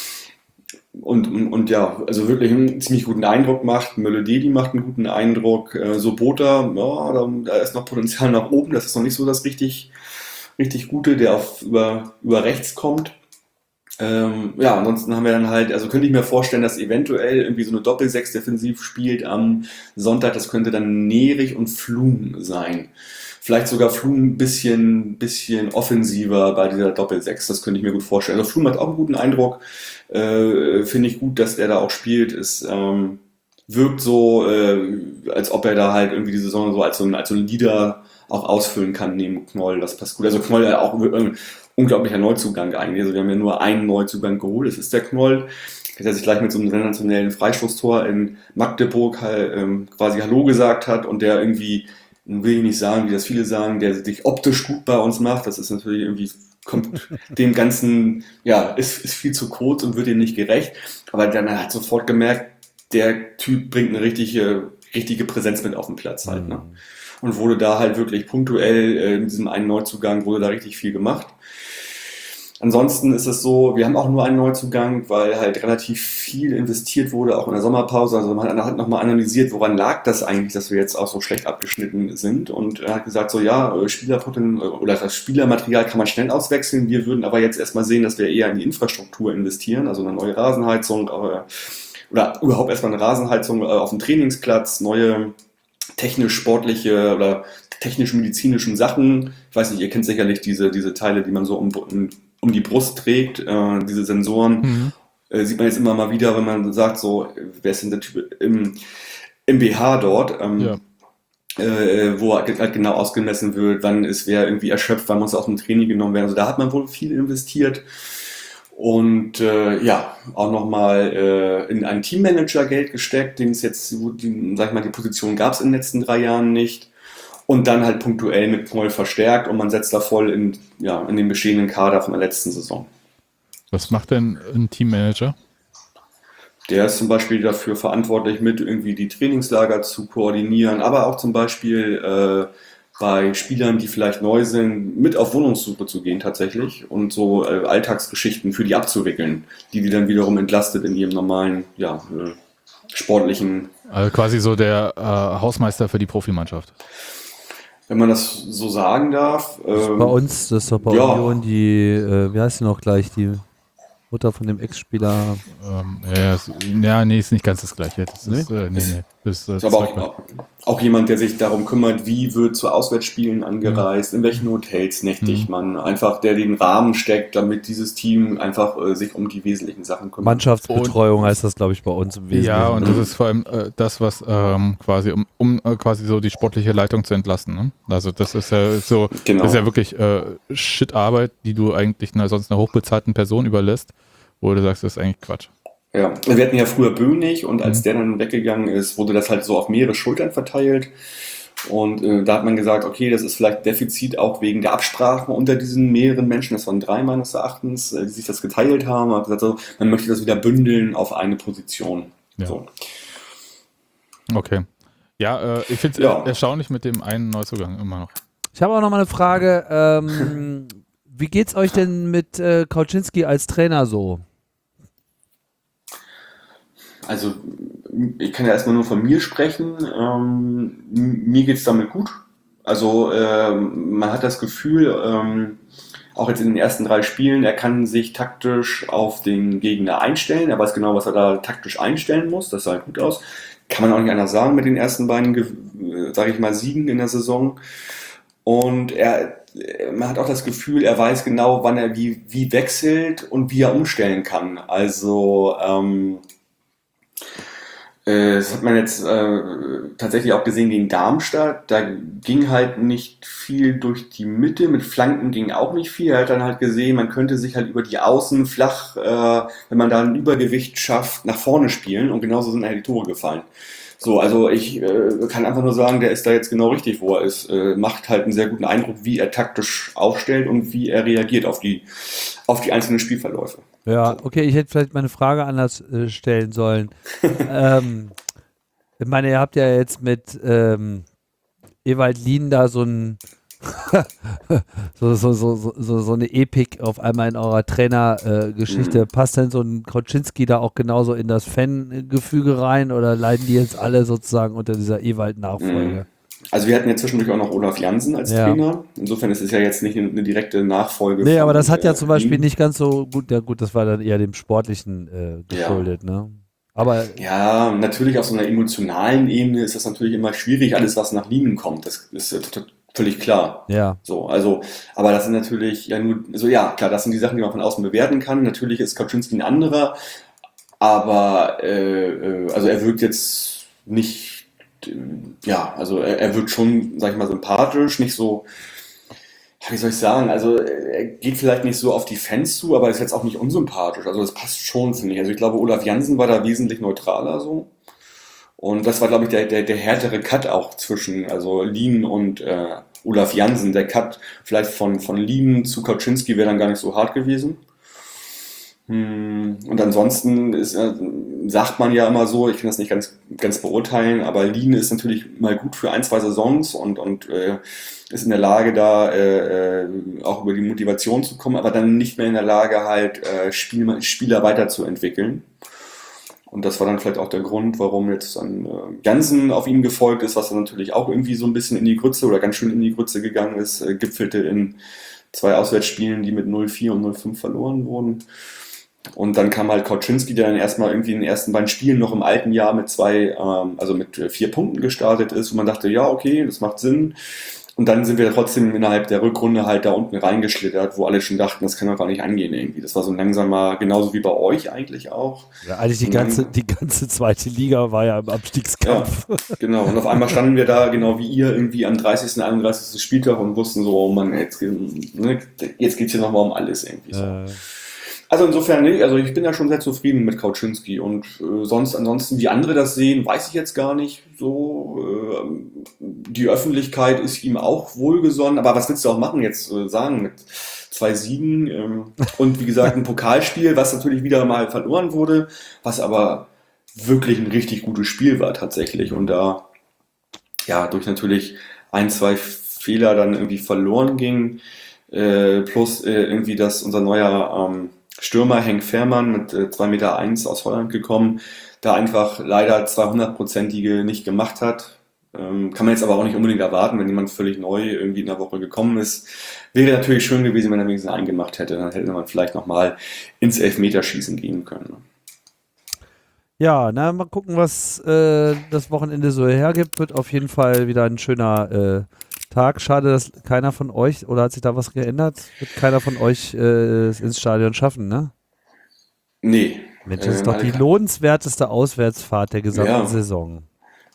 und, und, und ja, also wirklich einen ziemlich guten Eindruck macht. Melodie macht einen guten Eindruck. Äh, Sobota, ja, da, da ist noch Potenzial nach oben, das ist noch nicht so das richtig, richtig Gute, der auf über, über rechts kommt. Ähm, ja, ansonsten haben wir dann halt, also könnte ich mir vorstellen, dass eventuell irgendwie so eine Doppel-Sechs defensiv spielt am Sonntag. Das könnte dann Nerich und Flum sein. Vielleicht sogar Flum ein bisschen, bisschen offensiver bei dieser Doppel-Sechs. Das könnte ich mir gut vorstellen. Also Flum hat auch einen guten Eindruck. Äh, finde ich gut, dass der da auch spielt. Ist ähm, wirkt so, äh, als ob er da halt irgendwie die Saison so als so ein, als so ein Leader auch ausfüllen kann neben Knoll. Das passt gut. Also Knoll ja auch ein unglaublicher Neuzugang eigentlich. Also wir haben ja nur einen Neuzugang geholt. Das ist der Knoll, der sich gleich mit so einem sensationellen Freistoßtor in Magdeburg halt, ähm, quasi Hallo gesagt hat und der irgendwie, will ich nicht sagen, wie das viele sagen, der sich optisch gut bei uns macht. Das ist natürlich irgendwie, kommt dem Ganzen, ja, ist, ist viel zu kurz und wird ihm nicht gerecht. Aber dann hat sofort gemerkt, der Typ bringt eine richtige, richtige Präsenz mit auf den Platz halt, ne? Und wurde da halt wirklich punktuell, äh, in diesem einen Neuzugang wurde da richtig viel gemacht. Ansonsten ist es so, wir haben auch nur einen Neuzugang, weil halt relativ viel investiert wurde, auch in der Sommerpause. Also man hat nochmal analysiert, woran lag das eigentlich, dass wir jetzt auch so schlecht abgeschnitten sind. Und er hat gesagt, so ja, Spielerpoten oder das Spielermaterial kann man schnell auswechseln. Wir würden aber jetzt erstmal sehen, dass wir eher in die Infrastruktur investieren, also eine neue Rasenheizung oder überhaupt erstmal eine Rasenheizung auf dem Trainingsplatz, neue technisch-sportliche oder technisch-medizinischen Sachen. Ich weiß nicht, ihr kennt sicherlich diese, diese Teile, die man so um, um, um die Brust trägt, äh, diese Sensoren. Mhm. Äh, sieht man jetzt immer mal wieder, wenn man sagt, so, wer ist denn der Typ im, im B H dort, ähm, ja. äh, wo halt genau ausgemessen wird, wann ist wer irgendwie erschöpft, wann muss aus dem Training genommen werden. Also da hat man wohl viel investiert. Und äh, ja, auch nochmal äh, in einen Teammanager Geld gesteckt, den es jetzt, die, sag ich mal, die Position gab es in den letzten drei Jahren nicht. Und dann halt punktuell mit Knoll verstärkt und man setzt da voll in, ja, in den bestehenden Kader von der letzten Saison. Was macht denn ein Teammanager? Der ist zum Beispiel dafür verantwortlich, mit irgendwie die Trainingslager zu koordinieren, aber auch zum Beispiel äh, bei Spielern, die vielleicht neu sind, mit auf Wohnungssuche zu gehen tatsächlich und so äh, Alltagsgeschichten für die abzuwickeln, die die dann wiederum entlastet in ihrem normalen, ja, äh, sportlichen... Also quasi so der äh, Hausmeister für die Profimannschaft. Wenn man das so sagen darf. Ähm, das ist bei uns, das ist doch bei ja. Union die, äh, wie heißt sie noch gleich, die Mutter von dem Ex-Spieler. Ähm, ja, ist, ja, nee, ist nicht ganz das Gleiche. Das ist, nee? Äh, nee, nee, das, äh, ist aber auch, auch jemand, der sich darum kümmert, wie wird zu Auswärtsspielen angereist, ja. in welchen Hotels nächtigt mhm. man. Einfach, der den Rahmen steckt, damit dieses Team einfach äh, sich um die wesentlichen Sachen kümmert. Mannschaftsbetreuung und, heißt das, glaube ich, bei uns im Wesentlichen. Ja, und das ist vor allem äh, das, was ähm, quasi, um, um äh, quasi so die sportliche Leitung zu entlasten. Ne? Also das ist ja so, genau. das ist ja wirklich äh, Shit-Arbeit, die du eigentlich einer, sonst einer hochbezahlten Person überlässt, wo du sagst, das ist eigentlich Quatsch. Ja, wir hatten ja früher Böhnig und als mhm. der dann weggegangen ist, wurde das halt so auf mehrere Schultern verteilt und äh, da hat man gesagt, okay, das ist vielleicht Defizit auch wegen der Absprachen unter diesen mehreren Menschen, das waren drei meines Erachtens, äh, die sich das geteilt haben, man hat gesagt, so, man möchte das wieder bündeln auf eine Position. Ja. So. Okay. Ja, äh, ich finde es ja. erstaunlich mit dem einen Neuzugang immer noch. Ich habe auch noch mal eine Frage, ähm, wie geht's euch denn mit äh, Kauczynski als Trainer so? Also ich kann ja erstmal nur von mir sprechen. Ähm, mir geht es damit gut. Also ähm, man hat das Gefühl, ähm, auch jetzt in den ersten drei Spielen, er kann sich taktisch auf den Gegner einstellen. Er weiß genau, was er da taktisch einstellen muss. Das sah gut aus. Kann man auch nicht anders sagen mit den ersten beiden, äh, sage ich mal, Siegen in der Saison. Und er, man hat auch das Gefühl, er weiß genau, wann er wie, wie wechselt und wie er umstellen kann. Also ähm, das hat man jetzt äh, tatsächlich auch gesehen gegen Darmstadt. Da ging halt nicht viel durch die Mitte, mit Flanken ging auch nicht viel. Er hat dann halt gesehen, man könnte sich halt über die Außen flach, äh, wenn man da ein Übergewicht schafft, nach vorne spielen und genauso sind halt die Tore gefallen. So, also ich äh, kann einfach nur sagen, der ist da jetzt genau richtig, wo er ist. Äh, macht halt einen sehr guten Eindruck, wie er taktisch aufstellt und wie er reagiert auf die, auf die einzelnen Spielverläufe. Ja, okay, ich hätte vielleicht meine Frage anders äh, stellen sollen. ähm, ich meine, ihr habt ja jetzt mit ähm, Ewald Lien da so ein so, so, so, so, so eine Epik auf einmal in eurer Trainergeschichte. Äh, mhm. Passt denn so ein Kauczynski da auch genauso in das Fangefüge rein oder leiden die jetzt alle sozusagen unter dieser Ewald-Nachfolge? Mhm. Also wir hatten ja zwischendurch auch noch Olaf Jansen als ja. Trainer. Insofern ist es ja jetzt nicht eine, eine direkte Nachfolge. Nee, von, aber das hat ja äh, zum Beispiel nicht ganz so gut, ja gut, das war dann eher dem Sportlichen äh, geschuldet, ja. ne? Aber ja, natürlich auf so einer emotionalen Ebene ist das natürlich immer schwierig, alles was nach Lienen kommt. Das ist äh, völlig klar. Ja. So, also, aber das sind natürlich ja nur, so ja, klar, das sind die Sachen, die man von außen bewerten kann. Natürlich ist Kauczynski ein anderer, aber äh, also er wirkt jetzt nicht, äh, ja, also er, er wird schon, sag ich mal, sympathisch, nicht so, ja, wie soll ich sagen, also er geht vielleicht nicht so auf die Fans zu, aber ist jetzt auch nicht unsympathisch. Also das passt schon, finde ich. Also ich glaube, Olaf Jansen war da wesentlich neutraler so. Und das war, glaube ich, der, der, der härtere Cut auch zwischen, also Lien und äh, Olaf Jansen. Der Cut vielleicht von, von Lien zu Kauczynski wäre dann gar nicht so hart gewesen. Hm, Und ansonsten ist, äh, sagt man ja immer so, ich kann das nicht ganz, ganz beurteilen, aber Lien ist natürlich mal gut für ein, zwei Saisons und, und äh, ist in der Lage, da äh, äh, auch über die Motivation zu kommen, aber dann nicht mehr in der Lage, halt äh, Spiel, Spieler weiterzuentwickeln. Und das war dann vielleicht auch der Grund, warum jetzt dann äh, Jansen auf ihn gefolgt ist, was dann natürlich auch irgendwie so ein bisschen in die Grütze oder ganz schön in die Grütze gegangen ist, äh, gipfelte in zwei Auswärtsspielen, die mit null vier und null fünf verloren wurden. Und dann kam halt Kauczynski, der dann erstmal irgendwie in den ersten beiden Spielen noch im alten Jahr mit zwei, ähm, also mit vier Punkten gestartet ist. Und man dachte, ja, okay, das macht Sinn. Und dann sind wir trotzdem innerhalb der Rückrunde halt da unten reingeschlittert, wo alle schon dachten, das kann doch gar nicht angehen irgendwie. Das war so ein langsamer, genauso wie bei euch eigentlich auch. Ja, eigentlich die ganze, die ganze zweite Liga war ja im Abstiegskampf. Ja, genau. Und auf einmal standen wir da, genau wie ihr, irgendwie am dreißigsten, einunddreißigsten Spieltag und wussten so, oh Mann, jetzt, ne, jetzt geht's hier nochmal um alles irgendwie so. Äh, Also insofern, nee, also ich bin ja schon sehr zufrieden mit Kauczynski und äh, sonst ansonsten, wie andere das sehen, weiß ich jetzt gar nicht so. Äh, die Öffentlichkeit ist ihm auch wohlgesonnen, aber was willst du auch machen jetzt äh, sagen mit zwei Siegen ähm, und wie gesagt ein Pokalspiel, was natürlich wieder mal verloren wurde, was aber wirklich ein richtig gutes Spiel war tatsächlich und da ja durch natürlich ein, zwei Fehler dann irgendwie verloren ging, äh, plus äh, irgendwie, dass unser neuer ähm, Stürmer Henk Fährmann mit äh, zwei Meter eins aus Holland gekommen, da einfach leider zweihundertprozentige nicht gemacht hat. Ähm, kann man jetzt aber auch nicht unbedingt erwarten, wenn jemand völlig neu irgendwie in der Woche gekommen ist. Wäre natürlich schön gewesen, wenn er wenigstens einen gemacht hätte. Dann hätte man vielleicht nochmal ins Elfmeterschießen gehen können. ja, na, mal gucken, was äh, das Wochenende so hergibt. Wird auf jeden Fall wieder ein schöner äh, Tag. Schade, dass keiner von euch, oder hat sich da was geändert? Wird keiner von euch äh, ins Stadion schaffen, ne? Nee. Mensch, das ist Ähm, doch die alle- lohnenswerteste Auswärtsfahrt der gesamten Ja. Saison.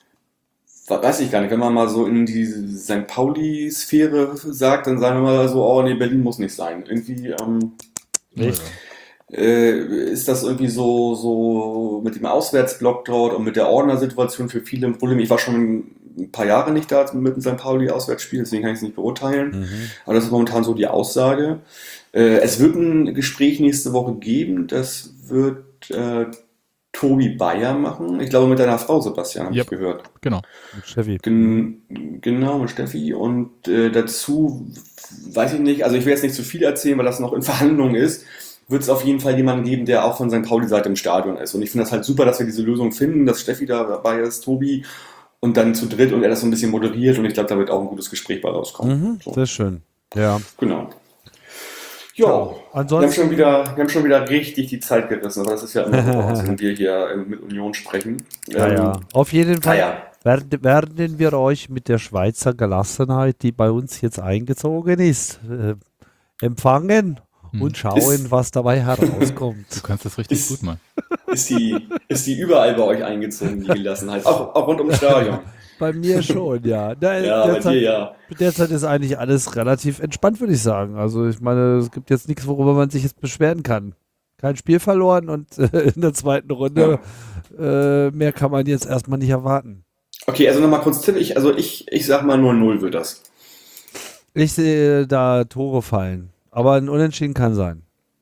Weiß ich gar nicht, wenn man mal so in die Sankt Pauli-Sphäre sagt, dann sagen wir mal so, oh nee, Berlin muss nicht sein. Irgendwie ähm, Echt? äh, ist das irgendwie so, so mit dem Auswärtsblock dort und mit der Ordnersituation für viele ein Problem. Ich war schon ein paar Jahre nicht da mit dem Sankt Pauli-Auswärtsspiel, deswegen kann ich es nicht beurteilen. Mhm. Aber das ist momentan so die Aussage. Äh, es wird ein Gespräch nächste Woche geben, das wird äh, Tobi Bayer machen. Ich glaube mit deiner Frau, Sebastian, habe Ja. ich gehört. Genau. Mit Steffi. Gen genau, mit Steffi. Und äh, dazu weiß ich nicht, also ich will jetzt nicht zu viel erzählen, weil das noch in Verhandlungen ist, wird es auf jeden Fall jemanden geben, der auch von Sankt Pauli-Seite im Stadion ist. Und ich finde das halt super, dass wir diese Lösung finden, dass Steffi da dabei ist, Tobi, und dann zu dritt und er das so ein bisschen moderiert. Und ich glaube, da wird auch ein gutes Gespräch bei rauskommen. Mhm, So, sehr schön. Ja. genau. Ja, wir haben, Ansonsten, schon wieder, wir haben schon wieder richtig die Zeit gerissen, aber das ist ja immer so bei uns, wenn wir hier äh, mit Union sprechen. ja, ja. Ähm, Auf jeden Fall naja. werden, werden wir euch mit der Schweizer Gelassenheit, die bei uns jetzt eingezogen ist, äh, empfangen Hm. und schauen, Ist- was dabei herauskommt. Du kannst das richtig Ist- gut machen. Ist die, ist die überall bei euch eingezogen, die Gelassenheit? Auch, auch rund ums Stadion. Bei mir schon, ja. Da, Ja, bei derzeit, dir ja. derzeit ist eigentlich alles relativ entspannt, würde ich sagen. Also ich meine, es gibt jetzt nichts, worüber man sich jetzt beschweren kann. Kein Spiel verloren und äh, in der zweiten Runde äh, mehr kann man jetzt erstmal nicht erwarten. Okay, also nochmal kurz Tipp. Ich, also ich, ich sag mal null null wird das. Ich sehe da Tore fallen, aber ein Unentschieden kann sein.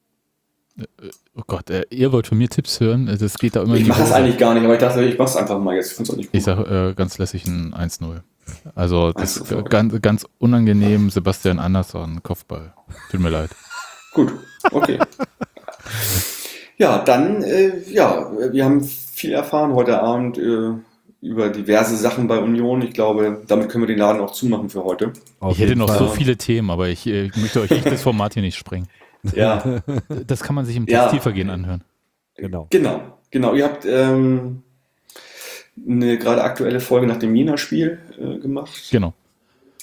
Oh Gott, äh, ihr wollt von mir Tipps hören? Äh, Das geht da immer in Ich die mache das Hose. eigentlich gar nicht, aber ich dachte, ich mach's einfach mal jetzt. Ich find's auch nicht gut. Ich sage äh, ganz lässig ein eins null. Also das eins null, ist okay. ganz, ganz unangenehm. Sebastian Andersson, Kopfball. Tut mir leid. Gut, okay. Ja, dann, äh, ja, wir haben viel erfahren heute Abend äh, über diverse Sachen bei Union. Ich glaube, damit können wir den Laden auch zumachen für heute. Auf ich hätte jeden noch Fall. so viele Themen, aber ich, äh, ich möchte euch echt das Format hier nicht sprengen. Ja, Das kann man sich im Ja. Textilvergehen anhören. Genau. genau, genau. Ihr habt ähm, eine gerade aktuelle Folge nach dem Jena-Spiel äh, gemacht. Genau.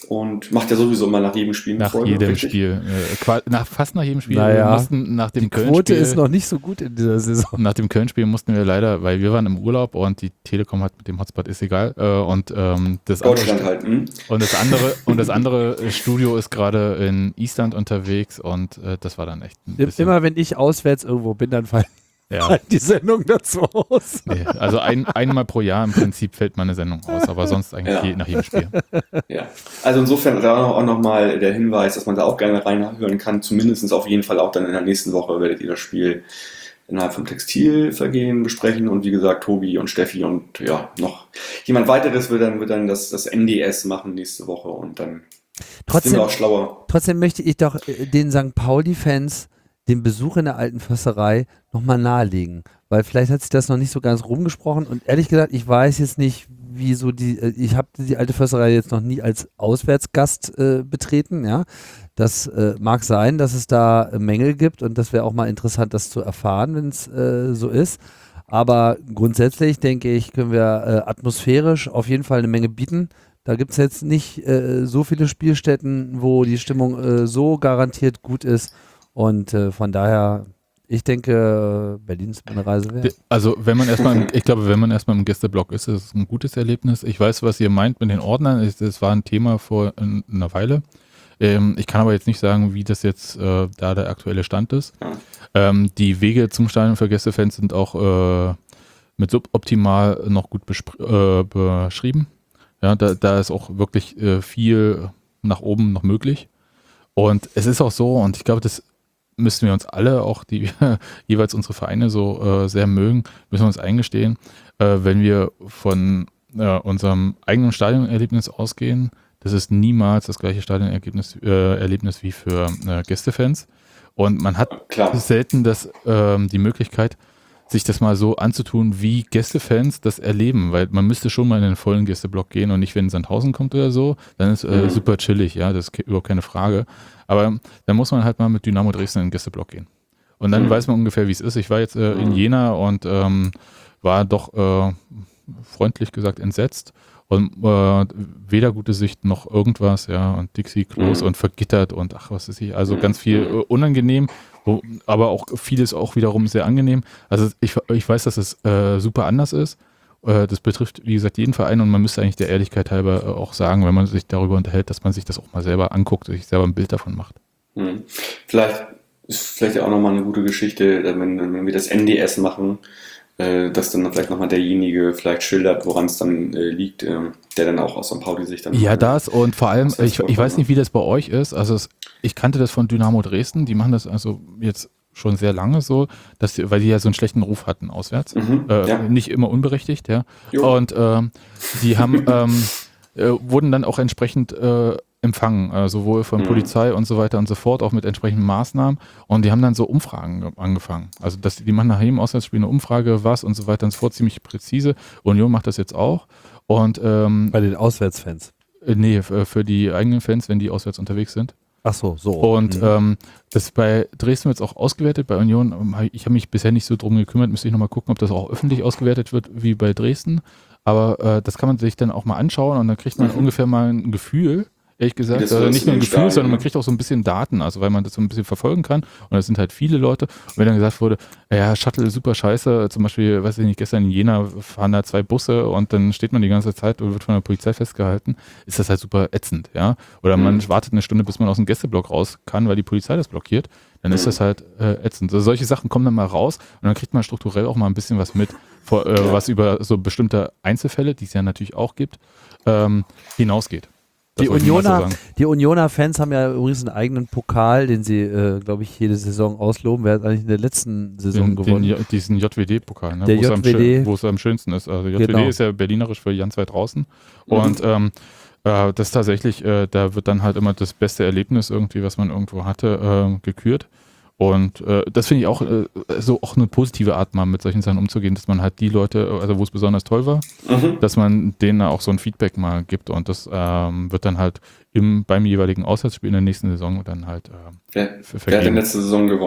und macht ja sowieso immer nach jedem Spiel eine Nach Folge, jedem richtig? Spiel. Äh, qua- nach, fast nach jedem Spiel. Naja, wir mussten nach dem Die Quote Köln-Spiel, ist noch nicht so gut in dieser Saison. nach dem Köln-Spiel mussten wir leider, weil wir waren im Urlaub und die Telekom hat mit dem Hotspot, ist egal. Äh, und ähm, das andere Deutschland halt. Hm? und das andere und das andere Studio ist gerade in Island unterwegs und äh, das war dann echt ein bisschen. Immer wenn ich auswärts irgendwo bin, dann fallen Ja, die Sendung dazu aus. nee, also ein, einmal pro Jahr im Prinzip fällt mal eine Sendung aus, aber sonst eigentlich Ja. je, nach jedem Spiel. Ja, also insofern da auch nochmal der Hinweis, dass man da auch gerne reinhören kann. Zumindest auf jeden Fall auch dann in der nächsten Woche werdet ihr das Spiel innerhalb vom Textilvergehen besprechen. Und wie gesagt, Tobi und Steffi und ja, noch jemand weiteres wird dann, wird dann das, das N D S machen nächste Woche und dann sind Trotzdem, wir auch schlauer. trotzdem möchte ich doch äh, den Sankt Pauli-Fans den Besuch in der alten Försterei nochmal nahelegen. Weil vielleicht hat sich das noch nicht so ganz rumgesprochen und ehrlich gesagt, ich weiß jetzt nicht, wie so die, äh, ich habe die alte Försterei jetzt noch nie als Auswärtsgast äh, betreten, ja. Das äh, mag sein, dass es da äh, Mängel gibt und das wäre auch mal interessant, das zu erfahren, wenn es äh, so ist. Aber grundsätzlich, denke ich, können wir äh, atmosphärisch auf jeden Fall eine Menge bieten. Da gibt es jetzt nicht äh, so viele Spielstätten, wo die Stimmung äh, so garantiert gut ist. Und äh, von daher, ich denke, Berlin ist eine Reise wert. Also wenn man erstmal, im, ich glaube, wenn man erstmal im Gästeblock ist, ist es ein gutes Erlebnis. Ich weiß, was ihr meint mit den Ordnern. Das war ein Thema vor einer Weile. Ähm, ich kann aber jetzt nicht sagen, wie das jetzt äh, da der aktuelle Stand ist. Ähm, die Wege zum Stadion für Gästefans sind auch äh, mit suboptimal noch gut äh, beschrieben. Ja, da, da ist auch wirklich äh, viel nach oben noch möglich. Und es ist auch so, und ich glaube, das müssen wir uns alle, auch die jeweils unsere Vereine so äh, sehr mögen, müssen wir uns eingestehen, äh, wenn wir von äh, unserem eigenen Stadionerlebnis ausgehen, das ist niemals das gleiche Stadionerlebnis äh, Erlebnis wie für äh, Gästefans. Und man hat Klar. selten das, ähm, die Möglichkeit, sich das mal so anzutun, wie Gästefans das erleben, weil man müsste schon mal in den vollen Gästeblock gehen und nicht, wenn Sandhausen kommt oder so, dann ist äh, Mhm. super chillig, ja, das ist ke- überhaupt keine Frage. Aber dann muss man halt mal mit Dynamo Dresden in den Gästeblock gehen. Und dann Mhm. weiß man ungefähr, wie es ist. Ich war jetzt äh, in Mhm. Jena und ähm, war doch äh, freundlich gesagt entsetzt. Und äh, weder gute Sicht noch irgendwas, ja, und Dixie-Klos Mhm. und vergittert und ach, was ist ich, also Mhm. ganz viel äh, unangenehm, wo, aber auch vieles auch wiederum sehr angenehm. Also ich, ich weiß, dass es äh, super anders ist. Äh, das betrifft, wie gesagt, jeden Verein und man müsste eigentlich der Ehrlichkeit halber äh, auch sagen, wenn man sich darüber unterhält, dass man sich das auch mal selber anguckt, sich selber ein Bild davon macht. Hm. Vielleicht ist vielleicht auch nochmal eine gute Geschichte, wenn, wenn wir das N D S machen, äh, dass dann vielleicht nochmal derjenige vielleicht schildert, woran es dann äh, liegt, äh, der dann auch aus Sankt Pauli sich dann... Ja, das und vor allem, Das ist ich, ich weiß nicht, wie das bei euch ist. Also es, ich kannte das von Dynamo Dresden, die machen das also jetzt schon sehr lange so, dass die, weil die ja so einen schlechten Ruf hatten auswärts. Mhm, Äh, ja. Nicht immer unberechtigt, ja. Jo. Und ähm, die haben ähm, äh, wurden dann auch entsprechend äh, empfangen, äh, sowohl von Mhm. Polizei und so weiter und so fort, auch mit entsprechenden Maßnahmen. Und die haben dann so Umfragen ge- angefangen. Also dass die, die machen nach jedem Auswärtsspiel eine Umfrage, was und so weiter und so fort, ziemlich präzise. Union macht das jetzt auch. Und ähm, Bei den Auswärtsfans. äh, nee, f- für die eigenen Fans, wenn die auswärts unterwegs sind. Ach so, so. Und Mhm. ähm, das bei Dresden wird es auch ausgewertet, bei Union, ähm, hab ich ich habe mich bisher nicht so drum gekümmert, müsste ich nochmal gucken, ob das auch öffentlich ausgewertet wird wie bei Dresden. Aber äh, das kann man sich dann auch mal anschauen und dann kriegt man Mhm. ungefähr mal ein Gefühl, ehrlich gesagt, Das also ist nicht nur ein im Gefühl, Stadion, sondern man ne? kriegt auch so ein bisschen Daten, also weil man das so ein bisschen verfolgen kann. Und das sind halt viele Leute. Und wenn dann gesagt wurde, ja, Shuttle super scheiße, zum Beispiel, weiß ich nicht, gestern in Jena fahren da zwei Busse und dann steht man die ganze Zeit und wird von der Polizei festgehalten, ist das halt super ätzend, ja. Oder man Mhm. wartet eine Stunde, bis man aus dem Gästeblock raus kann, weil die Polizei das blockiert, dann ist Mhm. das halt äh, ätzend. Also solche Sachen kommen dann mal raus und dann kriegt man strukturell auch mal ein bisschen was mit, vor, äh, Ja. was über so bestimmte Einzelfälle, die es ja natürlich auch gibt, ähm, hinausgeht. Das Die wollte ich mal so Unioner, sagen. die Unioner Fans haben ja übrigens einen eigenen Pokal, den sie, äh, glaube ich, jede Saison ausloben. Wer hat eigentlich in der letzten Saison Den, gewonnen? den, J- diesen J W D-Pokal, ne? Der wo es am J W D. schön- wo es am schönsten ist. Also J W D Genau. ist ja berlinerisch für ganz weit draußen. Mhm. Und ähm, äh, das tatsächlich, äh, da wird dann halt immer das beste Erlebnis irgendwie, was man irgendwo hatte, äh, gekürt. Und äh, das finde ich auch äh, so auch eine positive Art, mal mit solchen Sachen umzugehen, dass man halt die Leute, also wo es besonders toll war, Mhm. dass man denen auch so ein Feedback mal gibt. Und das ähm, wird dann halt im, beim jeweiligen Auswärtsspiel in der nächsten Saison dann halt äh, Wer, ver- wer hat denn vergeben. letzte Saison gewonnen?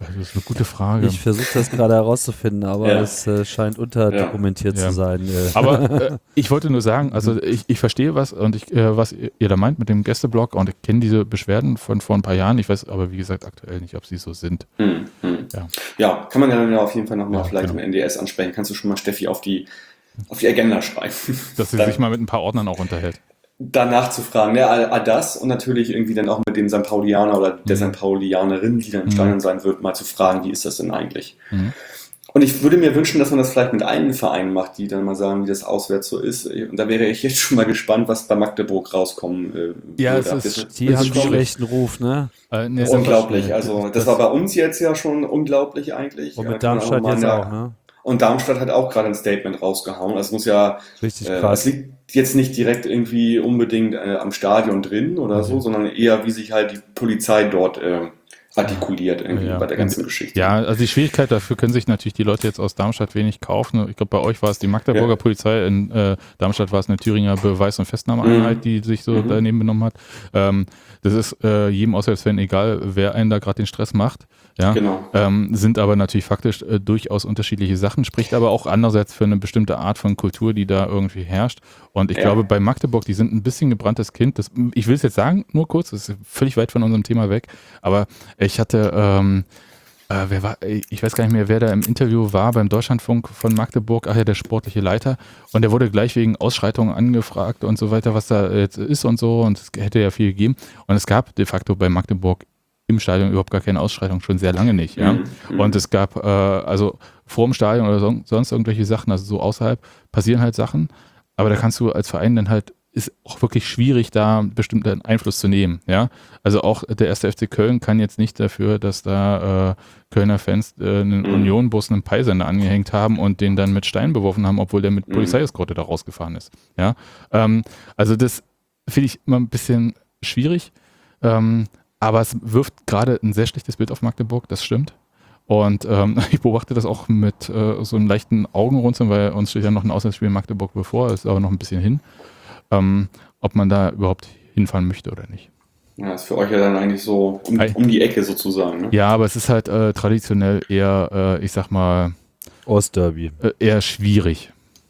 Das ist eine gute Frage. Ich versuche das gerade herauszufinden, aber Ja. es äh, scheint unterdokumentiert Ja. zu sein. Äh. Aber äh, ich wollte nur sagen, also ich, ich verstehe was und ich, äh, was ihr da meint mit dem Gästeblog und ich kenne diese Beschwerden von vor ein paar Jahren. Ich weiß aber, wie gesagt, aktuell nicht, ob sie so sind. Hm, hm. Ja. Ja, kann man ja dann auf jeden Fall nochmal Ja, vielleicht genau. im N D S ansprechen. Kannst du schon mal Steffi auf die, auf die Agenda schreiben. Dass sie Dann- sich mal mit ein paar Ordnern auch unterhält. danach zu fragen, ja, all, all das und natürlich irgendwie dann auch mit dem Sankt Paulianer oder der Mhm. Sankt Paulianerin, die dann im Mhm. Stadion sein wird, mal zu fragen, wie ist das denn eigentlich? Mhm. Und ich würde mir wünschen, dass man das vielleicht mit allen Vereinen macht, die dann mal sagen, wie das auswärts so ist. Und da wäre ich jetzt schon mal gespannt, was bei Magdeburg rauskommen äh, Ja, würde. es ist- Das Die das haben ist einen schwierig. schlechten Ruf, ne? Äh, nee, Unglaublich. Also das Das- war bei uns jetzt ja schon unglaublich eigentlich. Und Ja, mit kann man Darmstadt mal jetzt in der- auch, ne? Und Darmstadt hat auch gerade ein Statement rausgehauen. Also es muss ja Richtig Äh, es krass. liegt jetzt nicht direkt irgendwie unbedingt äh, am Stadion drin oder so, sondern eher, wie sich halt die Polizei dort äh, artikuliert irgendwie Ja. bei der ganzen Geschichte. Ja, also die Schwierigkeit, dafür können sich natürlich die Leute jetzt aus Darmstadt wenig kaufen. Ich glaube, bei euch war es die Magdeburger Ja. Polizei, in äh, Darmstadt war es eine Thüringer Beweis- und Festnahmeeinheit, Mhm. die sich so Mhm. daneben benommen hat. Ähm, das ist äh, jedem Auswärtsfan egal, wer einen da gerade den Stress macht. Ja, Genau. ähm, sind aber natürlich faktisch äh, durchaus unterschiedliche Sachen, spricht aber auch andererseits für eine bestimmte Art von Kultur, die da irgendwie herrscht. Und ich Ja. glaube, bei Magdeburg, die sind ein bisschen gebranntes Kind. Das, ich will es jetzt sagen, nur kurz, das ist völlig weit von unserem Thema weg, aber ich hatte, ähm, äh, wer war, ich weiß gar nicht mehr, wer da im Interview war beim Deutschlandfunk von Magdeburg, ach ja, der sportliche Leiter, und der wurde gleich wegen Ausschreitungen angefragt und so weiter, was da jetzt ist und so, und es hätte ja viel gegeben. Und es gab de facto bei Magdeburg im Stadion überhaupt gar keine Ausschreitung, schon sehr lange nicht. Ja? Mhm. Mhm. Und es gab, äh, also vor dem Stadion oder so, sonst irgendwelche Sachen, also so außerhalb, passieren halt Sachen, aber da kannst du als Verein dann halt, ist auch wirklich schwierig, da bestimmten Einfluss zu nehmen. Ja? Also auch der erste F C Köln kann jetzt nicht dafür, dass da äh, Kölner Fans äh, einen Mhm. Union-Bus einen Peilsender angehängt haben und den dann mit Steinen beworfen haben, obwohl der mit Mhm. Polizeieskorte da rausgefahren ist. Ja? Ähm, also das finde ich immer ein bisschen schwierig. Ähm, Aber es wirft gerade ein sehr schlechtes Bild auf Magdeburg, das stimmt. Und ähm, ich beobachte das auch mit äh, so einem leichten Augenrunzeln, weil uns steht ja noch ein Auswärtsspiel in Magdeburg bevor, ist aber noch ein bisschen hin, ähm, ob man da überhaupt hinfahren möchte oder nicht. Ja, ist für euch ja dann eigentlich so um, Hi. um die Ecke sozusagen. Ne? Ja, aber es ist halt äh, traditionell eher, äh, ich sag mal, Ostderby. äh, eher schwierig,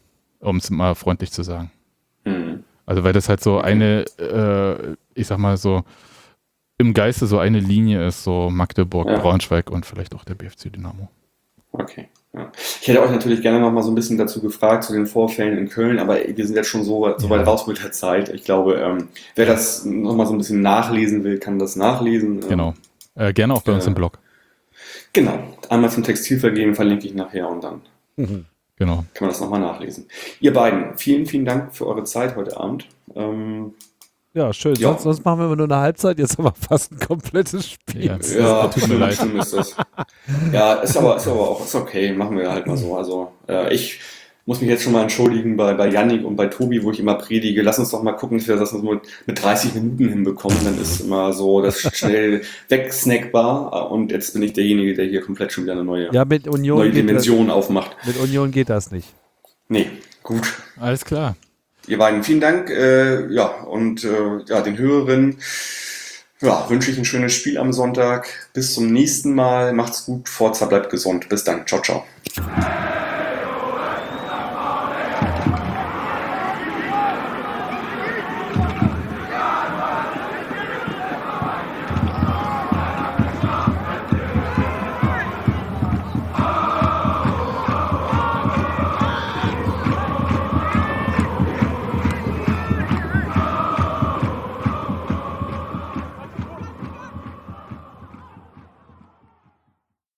um es mal freundlich zu sagen. Mhm. Also weil das halt so eine, äh, ich sag mal so, im Geiste so eine Linie ist, so Magdeburg, Ja. Braunschweig und vielleicht auch der B F C Dynamo. Okay. Ja. Ich hätte euch natürlich gerne noch mal so ein bisschen dazu gefragt, zu den Vorfällen in Köln, aber wir sind jetzt schon so, weit- so weit Ja. raus mit der Zeit. Ich glaube, ähm, wer das noch mal so ein bisschen nachlesen will, kann das nachlesen. Ähm, Genau. Äh, gerne auch bei uns Äh, im Blog. Genau. Einmal zum Textilvergehen verlinke ich nachher und dann Genau. kann man das nochmal nachlesen. Ihr beiden, vielen, vielen Dank für eure Zeit heute Abend. Ähm, Ja, schön. Ja. Sonst, sonst machen wir immer nur eine Halbzeit, jetzt aber fast ein komplettes Spiel. Ja. ja, tut mir leid. schlimm ist das. Ja, ist aber, ist aber auch ist okay, machen wir halt mal so. Also äh, ich muss mich jetzt schon mal entschuldigen bei, bei Yannick und bei Tobi, wo ich immer predige. Lass uns doch mal gucken, dass wir das mit, mit dreißig Minuten hinbekommen. Dann ist immer so das schnell wegsnackbar. Und jetzt bin ich derjenige, der hier komplett schon wieder eine neue, Ja, mit Union, neue geht das, Dimension aufmacht. mit Union geht das nicht. Nee, gut. Alles klar. Ihr beiden, vielen Dank. Äh, ja, und äh, ja, den Hörerinnen ja, wünsche ich ein schönes Spiel am Sonntag. Bis zum nächsten Mal. Macht's gut. Forza bleibt gesund. Bis dann. Ciao, ciao.